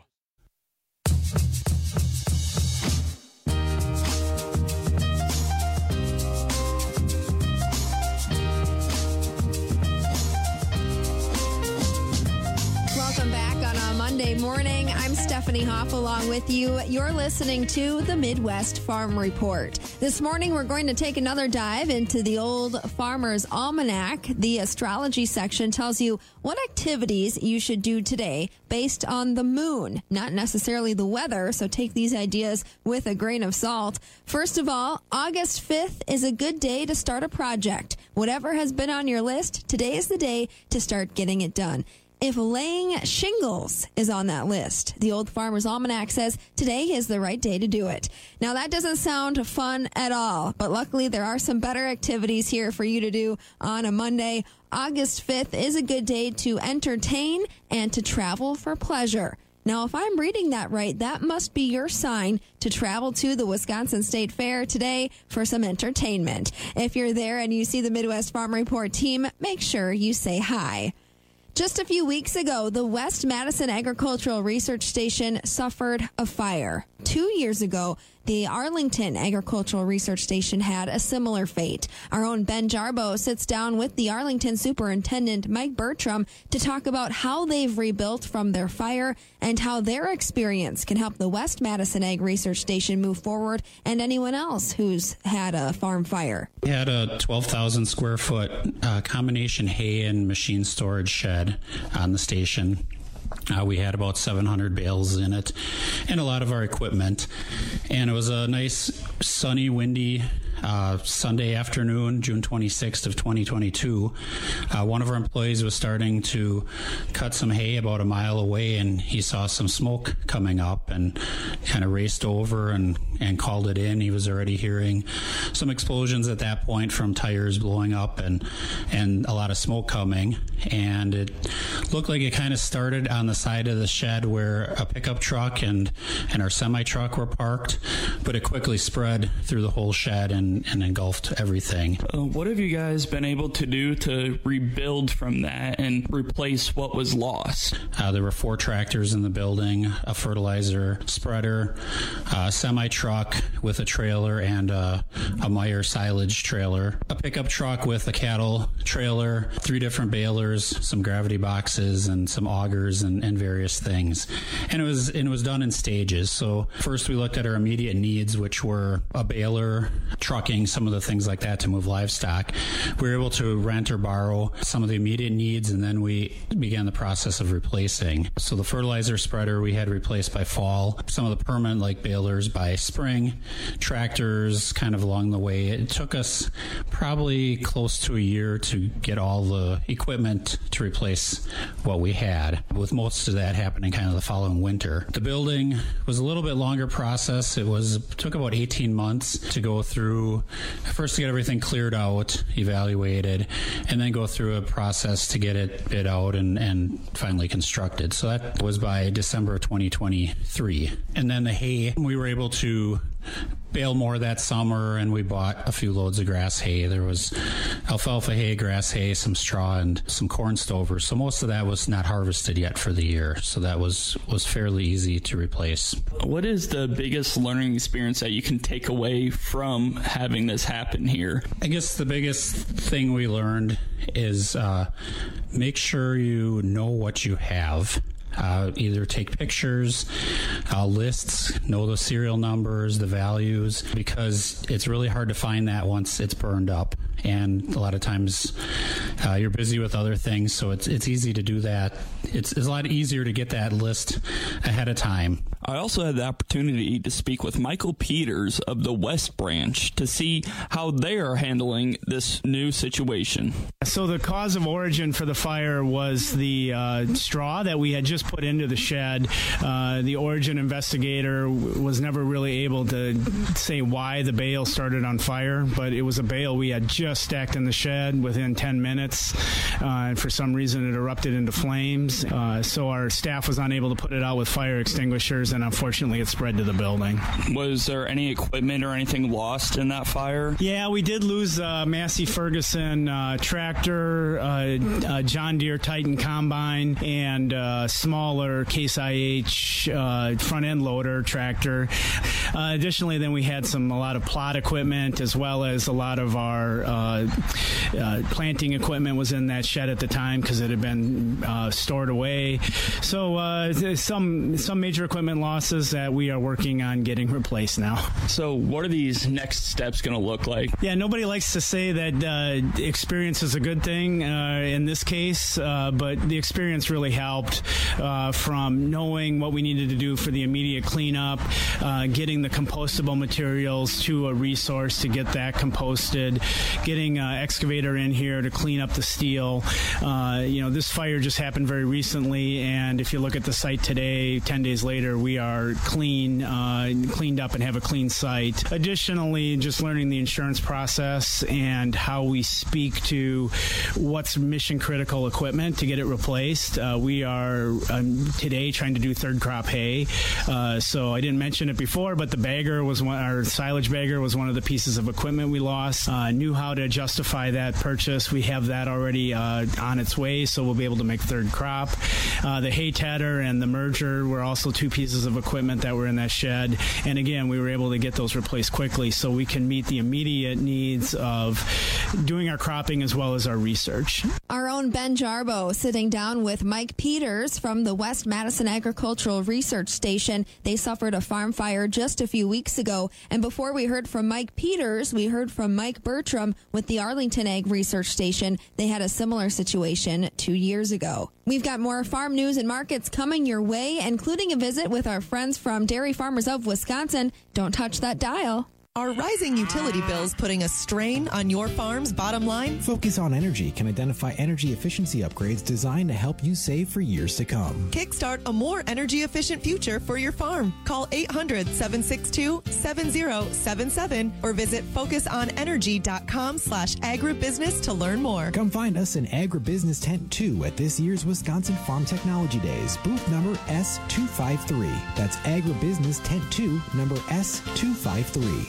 Welcome back on a Monday morning. I'm Stephanie Hoff along with you. You're listening to the Midwest Farm Report. This morning, we're going to take another dive into the old Farmer's Almanac. The astrology section tells you what activities you should do today based on the moon, not necessarily the weather, so take these ideas with a grain of salt. First of all, August fifth is a good day to start a project. Whatever has been on your list, today is the day to start getting it done. If laying shingles is on that list, the Old Farmer's Almanac says today is the right day to do it. Now, that doesn't sound fun at all, but luckily there are some better activities here for you to do on a Monday. August fifth is a good day to entertain and to travel for pleasure. Now, if I'm reading that right, that must be your sign to travel to the Wisconsin State Fair today for some entertainment. If you're there and you see the Midwest Farm Report team, make sure you say hi. Just a few weeks ago, the West Madison Agricultural Research Station suffered a fire. Two years ago, the Arlington Agricultural Research Station had a similar fate. Our own Ben Jarbo sits down with the Arlington Superintendent Mike Bertram to talk about how they've rebuilt from their fire and how their experience can help the West Madison Ag Research Station move forward and anyone else who's had a farm fire. We had a twelve thousand square foot uh, combination hay and machine storage shed on the station. Uh, we had about seven hundred bales in it and a lot of our equipment. And it was a nice, sunny, windy uh, Sunday afternoon, June twenty-sixth of twenty twenty-two. Uh, one of our employees was starting to cut some hay about a mile away, and he saw some smoke coming up and kind of raced over and, and called it in. He was already hearing some explosions at that point from tires blowing up and, and a lot of smoke coming. And it looked like it kind of started on the side of the shed where a pickup truck and, and our semi-truck were parked, but it quickly spread through the whole shed and, and engulfed everything. Uh, what have you guys been able to do to rebuild from that and replace what was lost? Uh, there were four tractors in the building, a fertilizer spreader, a semi-truck with a trailer and a, a Meyer silage trailer, a pickup truck with a cattle trailer, three different balers, some gravity boxes, and some augers and, and various things. And it was and it was done in stages. So first we looked at our immediate needs, which were a baler, trucking, some of the things like that to move livestock. We were able to rent or borrow some of the immediate needs, and then we began the process of replacing. So the fertilizer spreader we had replaced by fall, some of the permanent like balers by spring, tractors kind of along the way. It took us probably close to a year to get all the equipment to replace what we had, with most of that happening kind of the following winter. The building was a little bit longer process. It was it took about eighteen months to go through, first to get everything cleared out, evaluated, and then go through a process to get it bid out and, and finally constructed. So that was by December of twenty twenty-three. And then the hay, we were able to bale more that summer, and we bought a few loads of grass hay. There was alfalfa hay, grass hay, some straw, and some corn stovers. So most of that was not harvested yet for the year. So that was, was fairly easy to replace. What is the biggest learning experience that you can take away from having this happen here? I guess the biggest thing we learned is uh, make sure you know what you have. Uh, either take pictures, uh, lists, know the serial numbers, the values, because it's really hard to find that once it's burned up. And a lot of times uh, you're busy with other things, so it's it's easy to do that. It's, it's a lot easier to get that list ahead of time. I also had the opportunity to speak with Michael Peters of the West Branch to see how they are handling this new situation. So the cause of origin for the fire was the uh, straw that we had just put into the shed. Uh, the origin investigator w- was never really able to say why the bale started on fire, but it was a bale we had just stacked in the shed within ten minutes. Uh, and for some reason it erupted into flames. Uh, so our staff was unable to put it out with fire extinguishers, and unfortunately it spread to the building. Was there any equipment or anything lost in that fire? Yeah, we did lose a Massey Ferguson uh, tractor, uh, a John Deere Titan combine, and a smaller Case I H uh, front end loader tractor. Uh, additionally, then we had some a lot of plot equipment, as well as a lot of our uh, uh, planting equipment was in that shed at the time because it had been uh, stored away. So uh, some some major equipment losses that we are working on getting replaced now. So what are these next steps going to look like? Yeah, nobody likes to say that uh, experience is a good thing uh, in this case, uh, but the experience really helped uh, from knowing what we needed to do for the immediate cleanup, uh, getting the compostable materials to a resource to get that composted, getting an excavator in here to clean up the steel. Uh, you know, this fire just happened very recently, and if you look at the site today, ten days later, we are clean, uh, cleaned up and have a clean site. Additionally, just learning the insurance process and how we speak to what's mission critical equipment to get it replaced. Uh, we are um, today trying to do third crop hay. Uh, so I didn't mention it before, but the bagger was one, our silage bagger was one of the pieces of equipment we lost. Uh, knew how to justify that purchase. We have that already uh, on its way, so we'll be able to make third crop. Uh, the hay tedder and the merger were also two pieces of equipment that were in that shed. And again, we were able to get those replaced quickly so we can meet the immediate needs of doing our cropping as well as our research. Our own Ben Jarbo sitting down with Mike Peters from the West Madison Agricultural Research Station. They suffered a farm fire just a few weeks ago. And before we heard from Mike Peters, we heard from Mike Bertram with the Arlington Ag Research Station. They had a similar situation two years ago. We've got more farm news and markets coming your way, including a visit with our friends from Dairy Farmers of Wisconsin. Don't touch that dial. Are rising utility bills putting a strain on your farm's bottom line? Focus on Energy can identify energy efficiency upgrades designed to help you save for years to come. Kickstart a more energy efficient future for your farm. Call eight hundred, seven six two, seven zero seven seven or visit focusonenergy.com slash agribusiness to learn more. Come find us in Agribusiness Tent two at this year's Wisconsin Farm Technology Days, booth number S two five three. That's Agribusiness Tent two, number S two five three.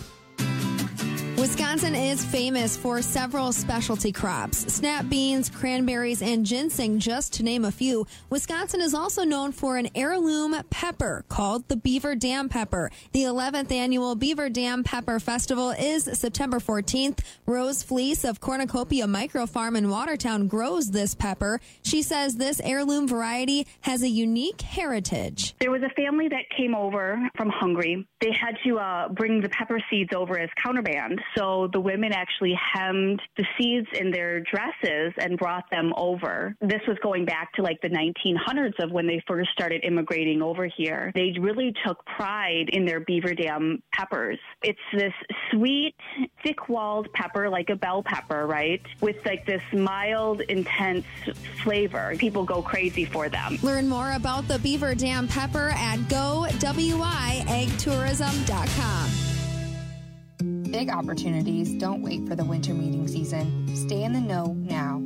Wisconsin is famous for several specialty crops, snap beans, cranberries, and ginseng, just to name a few. Wisconsin is also known for an heirloom pepper called the Beaver Dam pepper. The eleventh annual Beaver Dam Pepper Festival is September fourteenth. Rose Fleece of Cornucopia Micro Farm in Watertown grows this pepper. She says this heirloom variety has a unique heritage. There was a family that came over from Hungary. They had to uh, bring the pepper seeds over as counterband. So the women actually hemmed the seeds in their dresses and brought them over. This was going back to like the nineteen hundreds of when they first started immigrating over here. They really took pride in their Beaver Dam peppers. It's this sweet, thick-walled pepper, like a bell pepper, right? With like this mild, intense flavor. People go crazy for them. Learn more about the Beaver Dam pepper at go w i ag tourism dot com. Big opportunities don't wait for the winter meeting season. Stay in the know now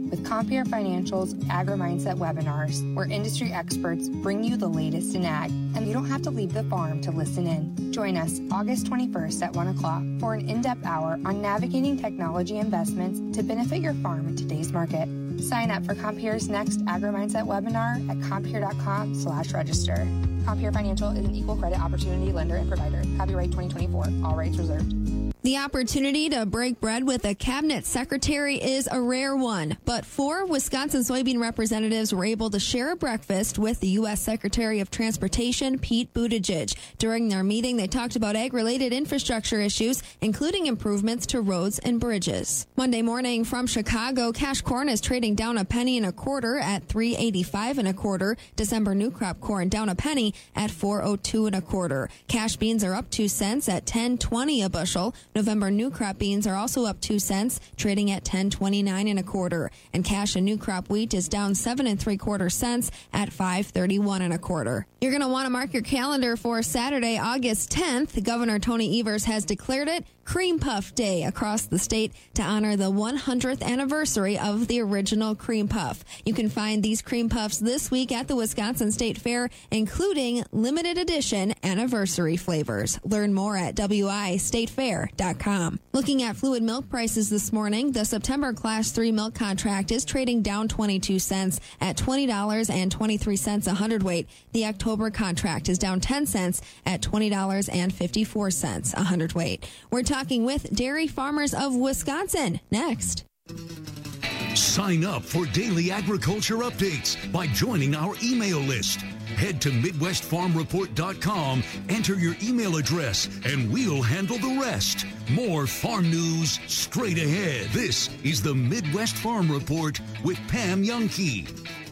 with Compeer Financial's Agri-Mindset webinars, where industry experts bring you the latest in ag, and you don't have to leave the farm to listen in. Join us August twenty-first at one o'clock for an in-depth hour on navigating technology investments to benefit your farm in today's market. Sign up for Compeer's next Agri-Mindset webinar at compeer.com slash register. Compeer Financial is an equal credit opportunity lender and provider. Copyright twenty twenty-four. All rights reserved. The opportunity to break bread with a cabinet secretary is a rare one, but four Wisconsin soybean representatives were able to share a breakfast with the U S Secretary of Transportation, Pete Buttigieg. During their meeting, they talked about ag-related infrastructure issues, including improvements to roads and bridges. Monday morning from Chicago, cash corn is trading down a penny and a quarter at three eighty-five and a quarter. December new crop corn down a penny at four oh two and a quarter. Cash beans are up two cents at ten twenty a bushel. November new crop beans are also up two cents, trading at ten twenty-nine and a quarter. And cash and new crop wheat is down seven and three quarter cents at five thirty-one and a quarter. You're going to want to mark your calendar for Saturday, August tenth. Governor Tony Evers has declared it Cream Puff Day across the state to honor the one hundredth anniversary of the original Cream Puff. You can find these Cream Puffs this week at the Wisconsin State Fair, including limited edition anniversary flavors. Learn more at w i state fair dot com. Looking at fluid milk prices this morning, the September Class three milk contract is trading down twenty-two cents at twenty dollars and twenty-three cents a hundredweight. The October contract is down ten cents at twenty dollars and fifty-four cents a hundredweight. We're talking with Dairy Farmers of Wisconsin next. Sign up for daily agriculture updates by joining our email list. Head to midwest farm report dot com, enter your email address, and we'll handle the rest. More farm news straight ahead. This is the Midwest Farm Report with Pam Youngkey.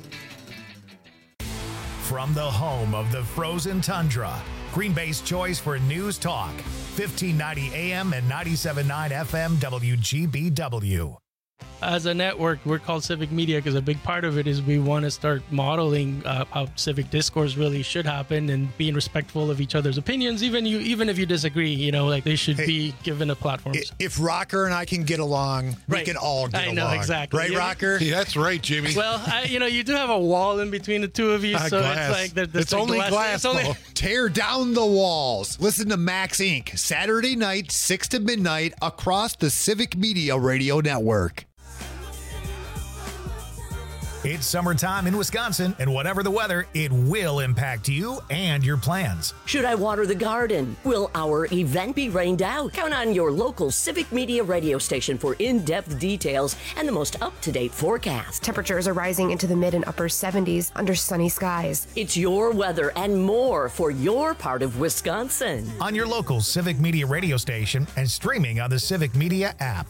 From the home of the frozen tundra, Green Bay's choice for news talk, fifteen ninety A M and ninety-seven point nine F M W G B W. As a network, we're called Civic Media because a big part of it is we want to start modeling uh, how civic discourse really should happen and being respectful of each other's opinions. Even you, even if you disagree, you know, like they should hey, be given a platform. If Rocker and I can get along, right. we can all get I along. I know, exactly. Right, yeah. Rocker? Yeah, that's right, Jimmy. Well, I, you know, you do have a wall in between the two of you, uh, so glass. it's like there, there's it's like only glass. glass. It's only- Tear down the walls. Listen to Max Incorporated. Saturday night, six to midnight, across the Civic Media Radio Network. It's summertime in Wisconsin, and whatever the weather, it will impact you and your plans. Should I water the garden? Will our event be rained out? Count on your local Civic Media radio station for in-depth details and the most up-to-date forecast. Temperatures are rising into the mid and upper seventies under sunny skies. It's your weather and more for your part of Wisconsin. On your local Civic Media radio station and streaming on the Civic Media app.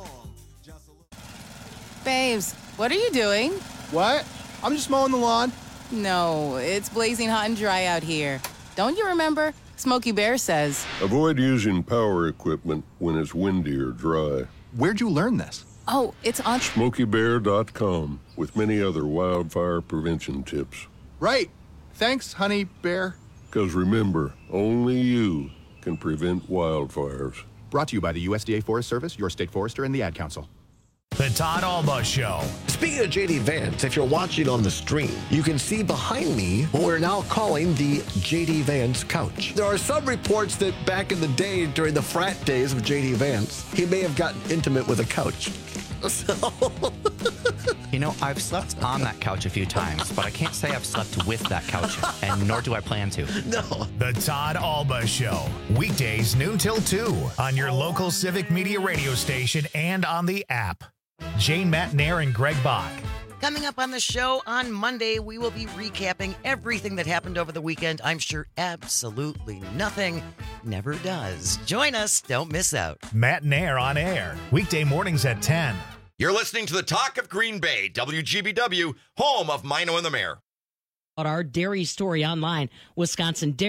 Babes, what are you doing? What? I'm just mowing the lawn. No, it's blazing hot and dry out here. Don't you remember? Smokey Bear says. Avoid using power equipment when it's windy or dry. Where'd you learn this? Oh, it's on smokey bear dot com with many other wildfire prevention tips. Right. Thanks, honey bear. Because remember, only you can prevent wildfires. Brought to you by the U S D A Forest Service, your state forester, and the Ad Council. The Todd Alba Show. Speaking of J D Vance, if you're watching on the stream, you can see behind me what we're now calling the J D Vance couch. There are some reports that back in the day, during the frat days of J D Vance, he may have gotten intimate with a couch. So... You know, I've slept on that couch a few times, but I can't say I've slept with that couch, and nor do I plan to. No. The Todd Alba Show. Weekdays noon till two on your local Civic Media radio station and on the app. Jane Matnair and Greg Bach. Coming up on the show on Monday, we will be recapping everything that happened over the weekend. I'm sure absolutely nothing never does. Join us. Don't miss out. Matnair on air. Weekday mornings at ten. You're listening to the Talk of Green Bay, W G B W, home of Mino and the Mayor. Our dairy story online, wisconsin dairy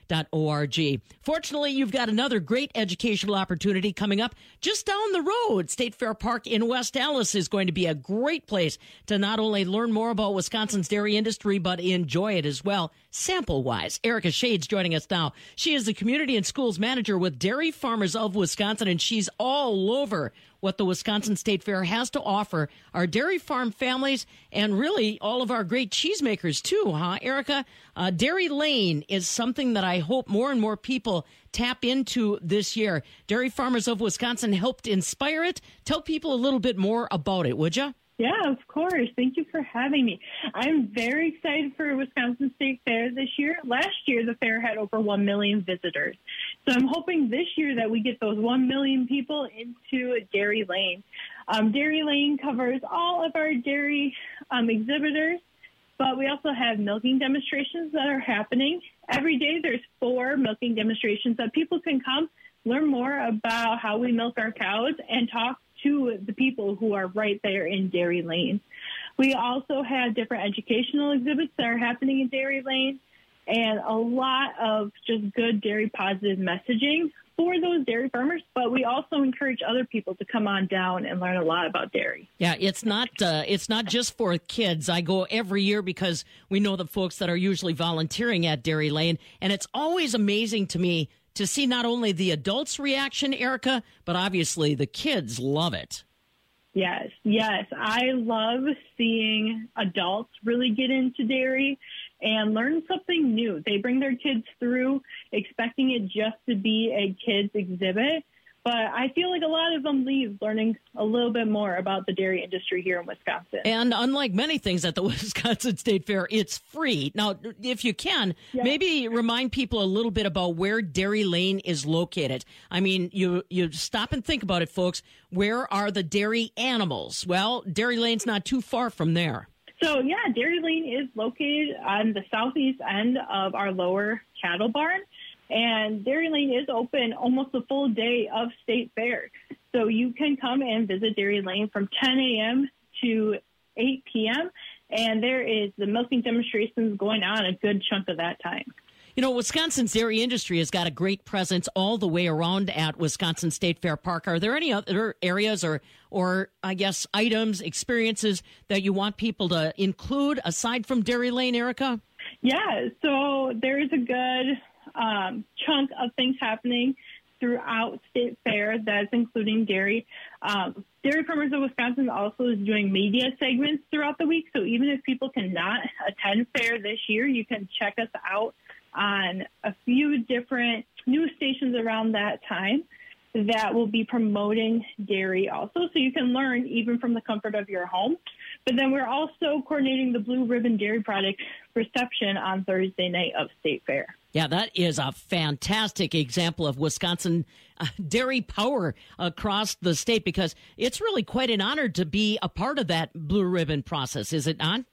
dot org. Fortunately, you've got another great educational opportunity coming up just down the road. State Fair Park in West Allis is going to be a great place to not only learn more about Wisconsin's dairy industry, but enjoy it as well, sample-wise. Erica Shades joining us now. She is the Community and Schools Manager with Dairy Farmers of Wisconsin, and she's all over what the Wisconsin State Fair has to offer our dairy farm families and really all of our great cheesemakers too, huh, Erica? Uh, Dairy Lane is something that I hope more and more people tap into this year. Dairy Farmers of Wisconsin helped inspire it. Tell people a little bit more about it, would you? Yeah, of course. Thank you for having me. I'm very excited for Wisconsin State Fair this year. Last year, the fair had over one million visitors. So I'm hoping this year that we get those one million people into Dairy Lane. Um, Dairy Lane covers all of our dairy um, exhibitors, but we also have milking demonstrations that are happening. Every day there's four milking demonstrations that people can come, learn more about how we milk our cows, and talk to the people who are right there in Dairy Lane. We also have different educational exhibits that are happening in Dairy Lane and a lot of just good dairy positive messaging for those dairy farmers, but we also encourage other people to come on down and learn a lot about dairy. Yeah, it's not uh, it's not just for kids. I go every year because we know the folks that are usually volunteering at Dairy Lane, and it's always amazing to me to see not only the adults' reaction, Erica, but obviously the kids love it. Yes, yes. I love seeing adults really get into dairy and learn something new. They bring their kids through expecting it just to be a kids exhibit. But I feel like a lot of them leave learning a little bit more about the dairy industry here in Wisconsin. And unlike many things at the Wisconsin State Fair, it's free. Now, if you can, yeah. maybe remind people a little bit about where Dairy Lane is located. I mean, you, you stop and think about it, folks. Where are the dairy animals? Well, Dairy Lane's not too far from there. So, yeah, Dairy Lane is located on the southeast end of our lower cattle barn. And Dairy Lane is open almost the full day of State Fair. So you can come and visit Dairy Lane from ten a.m. to eight p.m. And there is the milking demonstrations going on a good chunk of that time. You know, Wisconsin's dairy industry has got a great presence all the way around at Wisconsin State Fair Park. Are there any other areas or, or I guess, items, experiences that you want people to include aside from Dairy Lane, Erica? Yeah, so there is a good Um, chunk of things happening throughout State Fair that's including dairy. Um, Dairy Farmers of Wisconsin also is doing media segments throughout the week. So even if people cannot attend fair this year, you can check us out on a few different news stations around that time that will be promoting dairy also. So you can learn even from the comfort of your home. But then we're also coordinating the Blue Ribbon Dairy Product reception on Thursday night of State Fair. Yeah, that is a fantastic example of Wisconsin uh, dairy power across the state, because it's really quite an honor to be a part of that Blue Ribbon process, is it not?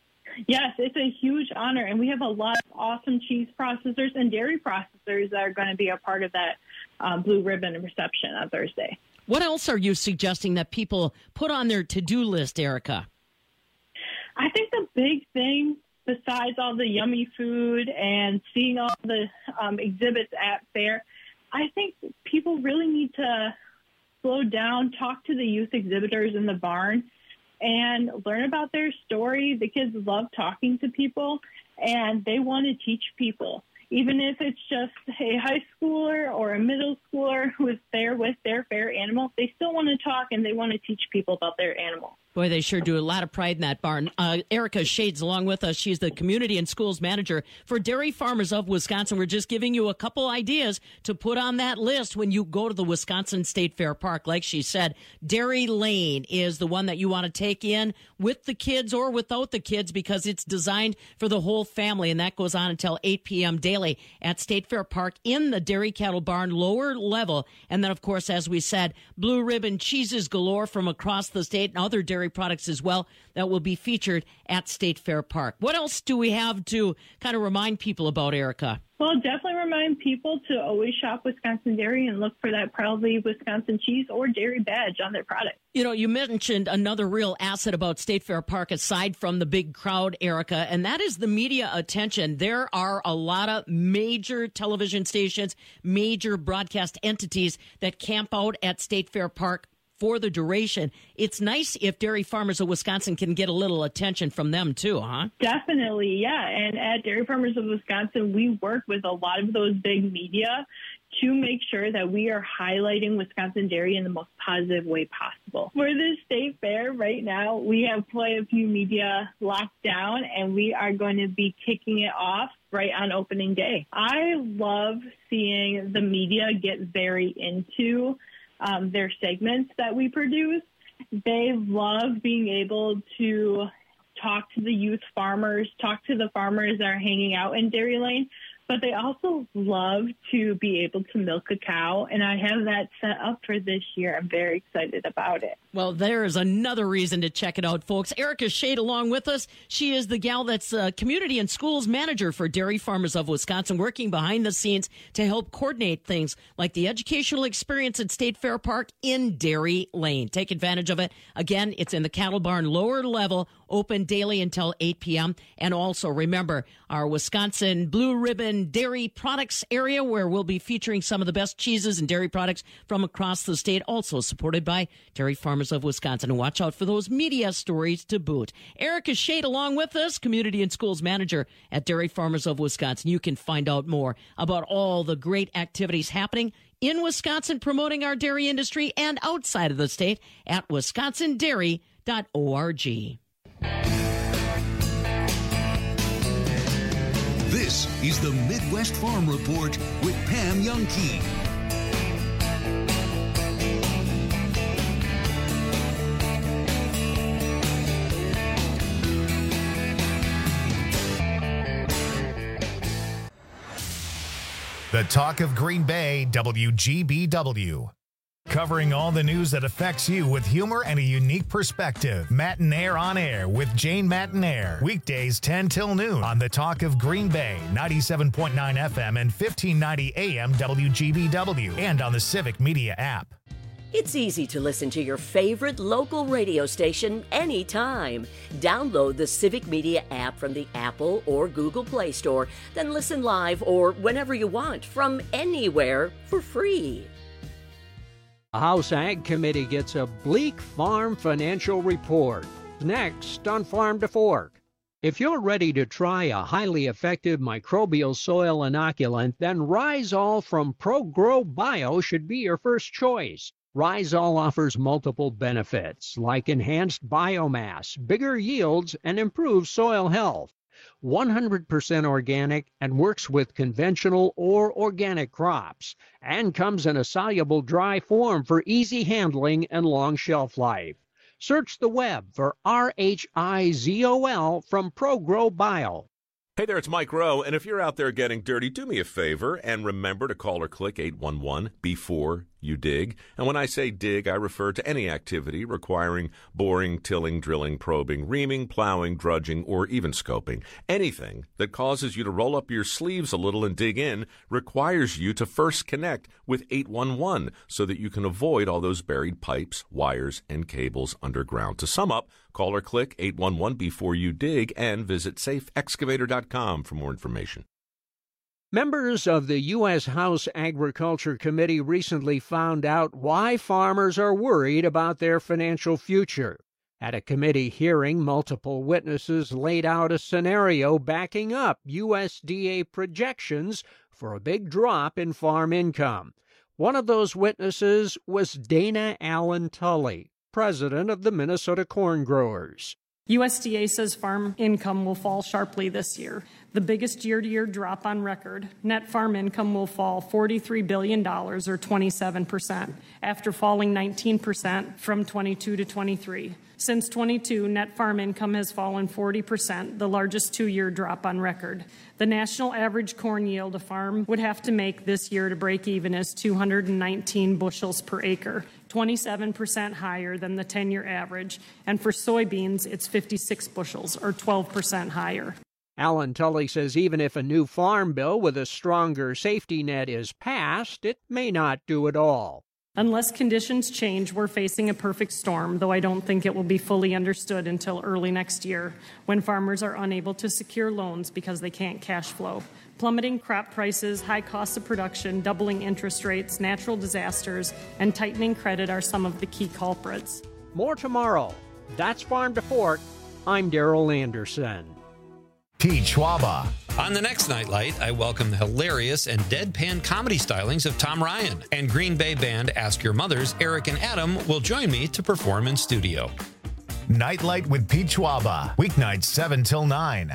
Yes, it's a huge honor, and we have a lot of awesome cheese processors and dairy processors that are going to be a part of that um, Blue Ribbon reception on Thursday. What else are you suggesting that people put on their to-do list, Erica? I think the big thing, besides all the yummy food and seeing all the um, exhibits at fair, I think people really need to slow down, talk to the youth exhibitors in the barn, and learn about their story. The kids love talking to people, and they want to teach people. Even if it's just a high schooler or a middle schooler who is there with their fair animal, they still want to talk and they want to teach people about their animal. Boy, they sure do. A lot of pride in that barn. Uh, Erica Shades along with us. She's the Community and Schools Manager for Dairy Farmers of Wisconsin. We're just giving you a couple ideas to put on that list when you go to the Wisconsin State Fair Park. Like she said, Dairy Lane is the one that you want to take in with the kids or without the kids, because it's designed for the whole family, and that goes on until eight p.m. daily at State Fair Park in the Dairy Cattle Barn, lower level. And then, of course, as we said, Blue Ribbon cheeses galore from across the state and other dairy dairy products as well that will be featured at State Fair Park. What else do we have to kind of remind people about, Erica? Well, definitely remind people to always shop Wisconsin Dairy and look for that proudly Wisconsin cheese or dairy badge on their product. You know, you mentioned another real asset about State Fair Park aside from the big crowd, Erica, and that is the media attention. There are a lot of major television stations, major broadcast entities that camp out at State Fair Park for the duration. It's nice if Dairy Farmers of Wisconsin can get a little attention from them too, huh? Definitely, yeah. And at Dairy Farmers of Wisconsin, we work with a lot of those big media to make sure that we are highlighting Wisconsin dairy in the most positive way possible. For this state fair right now, we have quite a few media locked down, and we are going to be kicking it off right on opening day. I love seeing the media get very into um, their segments that we produce. They love being able to talk to the youth farmers, talk to the farmers that are hanging out in Dairy Lane, but they also love to be able to milk a cow, and I have that set up for this year. I'm very excited about it. Well, there's another reason to check it out, folks. Erica Shade along with us. She is the gal that's uh, community and schools manager for Dairy Farmers of Wisconsin, working behind the scenes to help coordinate things like the educational experience at State Fair Park in Dairy Lane. Take advantage of it. Again, it's in the cattle barn lower level, open daily until eight p.m. And also remember our Wisconsin Blue Ribbon Dairy Products area, where we'll be featuring some of the best cheeses and dairy products from across the state, also supported by Dairy Farmers of Wisconsin. And watch out for those media stories to boot. Erica Shade along with us, Community and Schools Manager at Dairy Farmers of Wisconsin. You can find out more about all the great activities happening in Wisconsin promoting our dairy industry and outside of the state at wisconsin dairy dot org. This is the Midwest Farm Report with Pam Youngkey. The Talk of Green Bay, W G B W. Covering all the news that affects you with humor and a unique perspective. Matinaire on Air with Jane Matinaire. Weekdays ten till noon on the Talk of Green Bay, ninety-seven point nine F M and fifteen ninety A M W G B W, and on the Civic Media app. It's easy to listen to your favorite local radio station anytime. Download the Civic Media app from the Apple or Google Play Store, then listen live or whenever you want from anywhere for free. The House Ag Committee gets a bleak farm financial report. Next on Farm to Fork. If you're ready to try a highly effective microbial soil inoculant, then Rhizol from ProGrow Bio should be your first choice. Rhizol offers multiple benefits like enhanced biomass, bigger yields, and improved soil health. one hundred percent organic and works with conventional or organic crops, and comes in a soluble dry form for easy handling and long shelf life. Search the web for R H I Z O L from ProGrow Bio. Hey there, it's Mike Rowe, and if you're out there getting dirty, do me a favor and remember to call or click eight one one before you dig. And when I say dig, I refer to any activity requiring boring, tilling, drilling, probing, reaming, plowing, drudging, or even scoping. Anything that causes you to roll up your sleeves a little and dig in requires you to first connect with eight one one so that you can avoid all those buried pipes, wires, and cables underground. To sum up, call or click eight one one before you dig and visit safe excavator dot com for more information. Members of the U S House Agriculture Committee recently found out why farmers are worried about their financial future. At a committee hearing, multiple witnesses laid out a scenario backing up U S D A projections for a big drop in farm income. One of those witnesses was Dana Allen Tully, president of the Minnesota Corn Growers. U S D A says farm income will fall sharply this year, the biggest year-to-year drop on record. Net farm income will fall forty-three billion dollars, or twenty-seven percent, after falling nineteen percent from twenty-two to twenty-three. Since twenty-two, net farm income has fallen forty percent, the largest two-year drop on record. The national average corn yield a farm would have to make this year to break even is two hundred nineteen bushels per acre, twenty-seven percent higher than the ten-year average. And for soybeans, it's fifty-six bushels, or twelve percent higher. Alan Tully says even if a new farm bill with a stronger safety net is passed, it may not do it all. Unless conditions change, we're facing a perfect storm, though I don't think it will be fully understood until early next year, when farmers are unable to secure loans because they can't cash flow. Plummeting crop prices, high costs of production, doubling interest rates, natural disasters, and tightening credit are some of the key culprits. More tomorrow. That's Farm to Fork. I'm Daryl Anderson. Pete Schwaba. On the next Nightlight, I welcome the hilarious and deadpan comedy stylings of Tom Ryan. And Green Bay band Ask Your Mothers, Eric and Adam, will join me to perform in studio. Nightlight with Pete Schwaba. Weeknights seven till nine.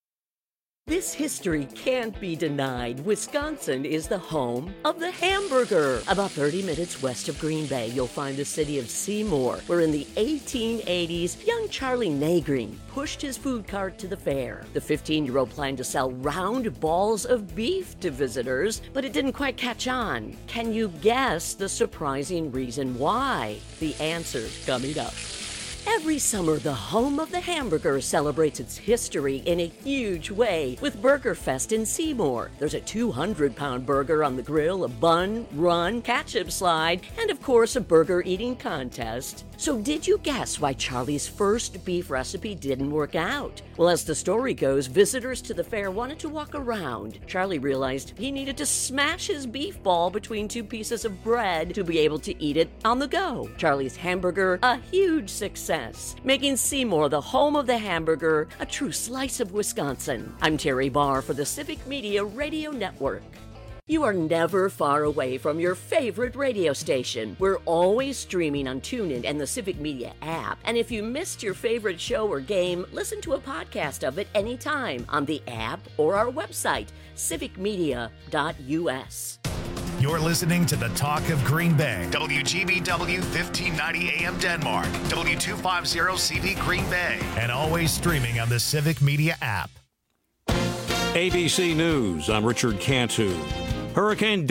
This history can't be denied. Wisconsin is the home of the hamburger. About thirty minutes west of Green Bay, you'll find the city of Seymour, where in the eighteen eighties, young Charlie Nagreen pushed his food cart to the fair. The fifteen-year-old planned to sell round balls of beef to visitors, but it didn't quite catch on. Can you guess the surprising reason why? The answer's coming up. Every summer, the home of the hamburger celebrates its history in a huge way with Burger Fest in Seymour. There's a two hundred pound burger on the grill, a bun, run, ketchup slide, and of course a burger eating contest. So did you guess why Charlie's first beef recipe didn't work out? Well, as the story goes, visitors to the fair wanted to walk around. Charlie realized he needed to smash his beef ball between two pieces of bread to be able to eat it on the go. Charlie's hamburger, a huge success, making Seymour the home of the hamburger, a true slice of Wisconsin. I'm Terry Barr for the Civic Media Radio Network. You are never far away from your favorite radio station. We're always streaming on TuneIn and the Civic Media app. And if you missed your favorite show or game, listen to a podcast of it anytime on the app or our website, civic media dot u s. You're listening to the Talk of Green Bay. W G B W fifteen ninety A M Denmark. W two fifty C V Green Bay. And always streaming on the Civic Media app. A B C News, I'm Richard Cantu. Hurricane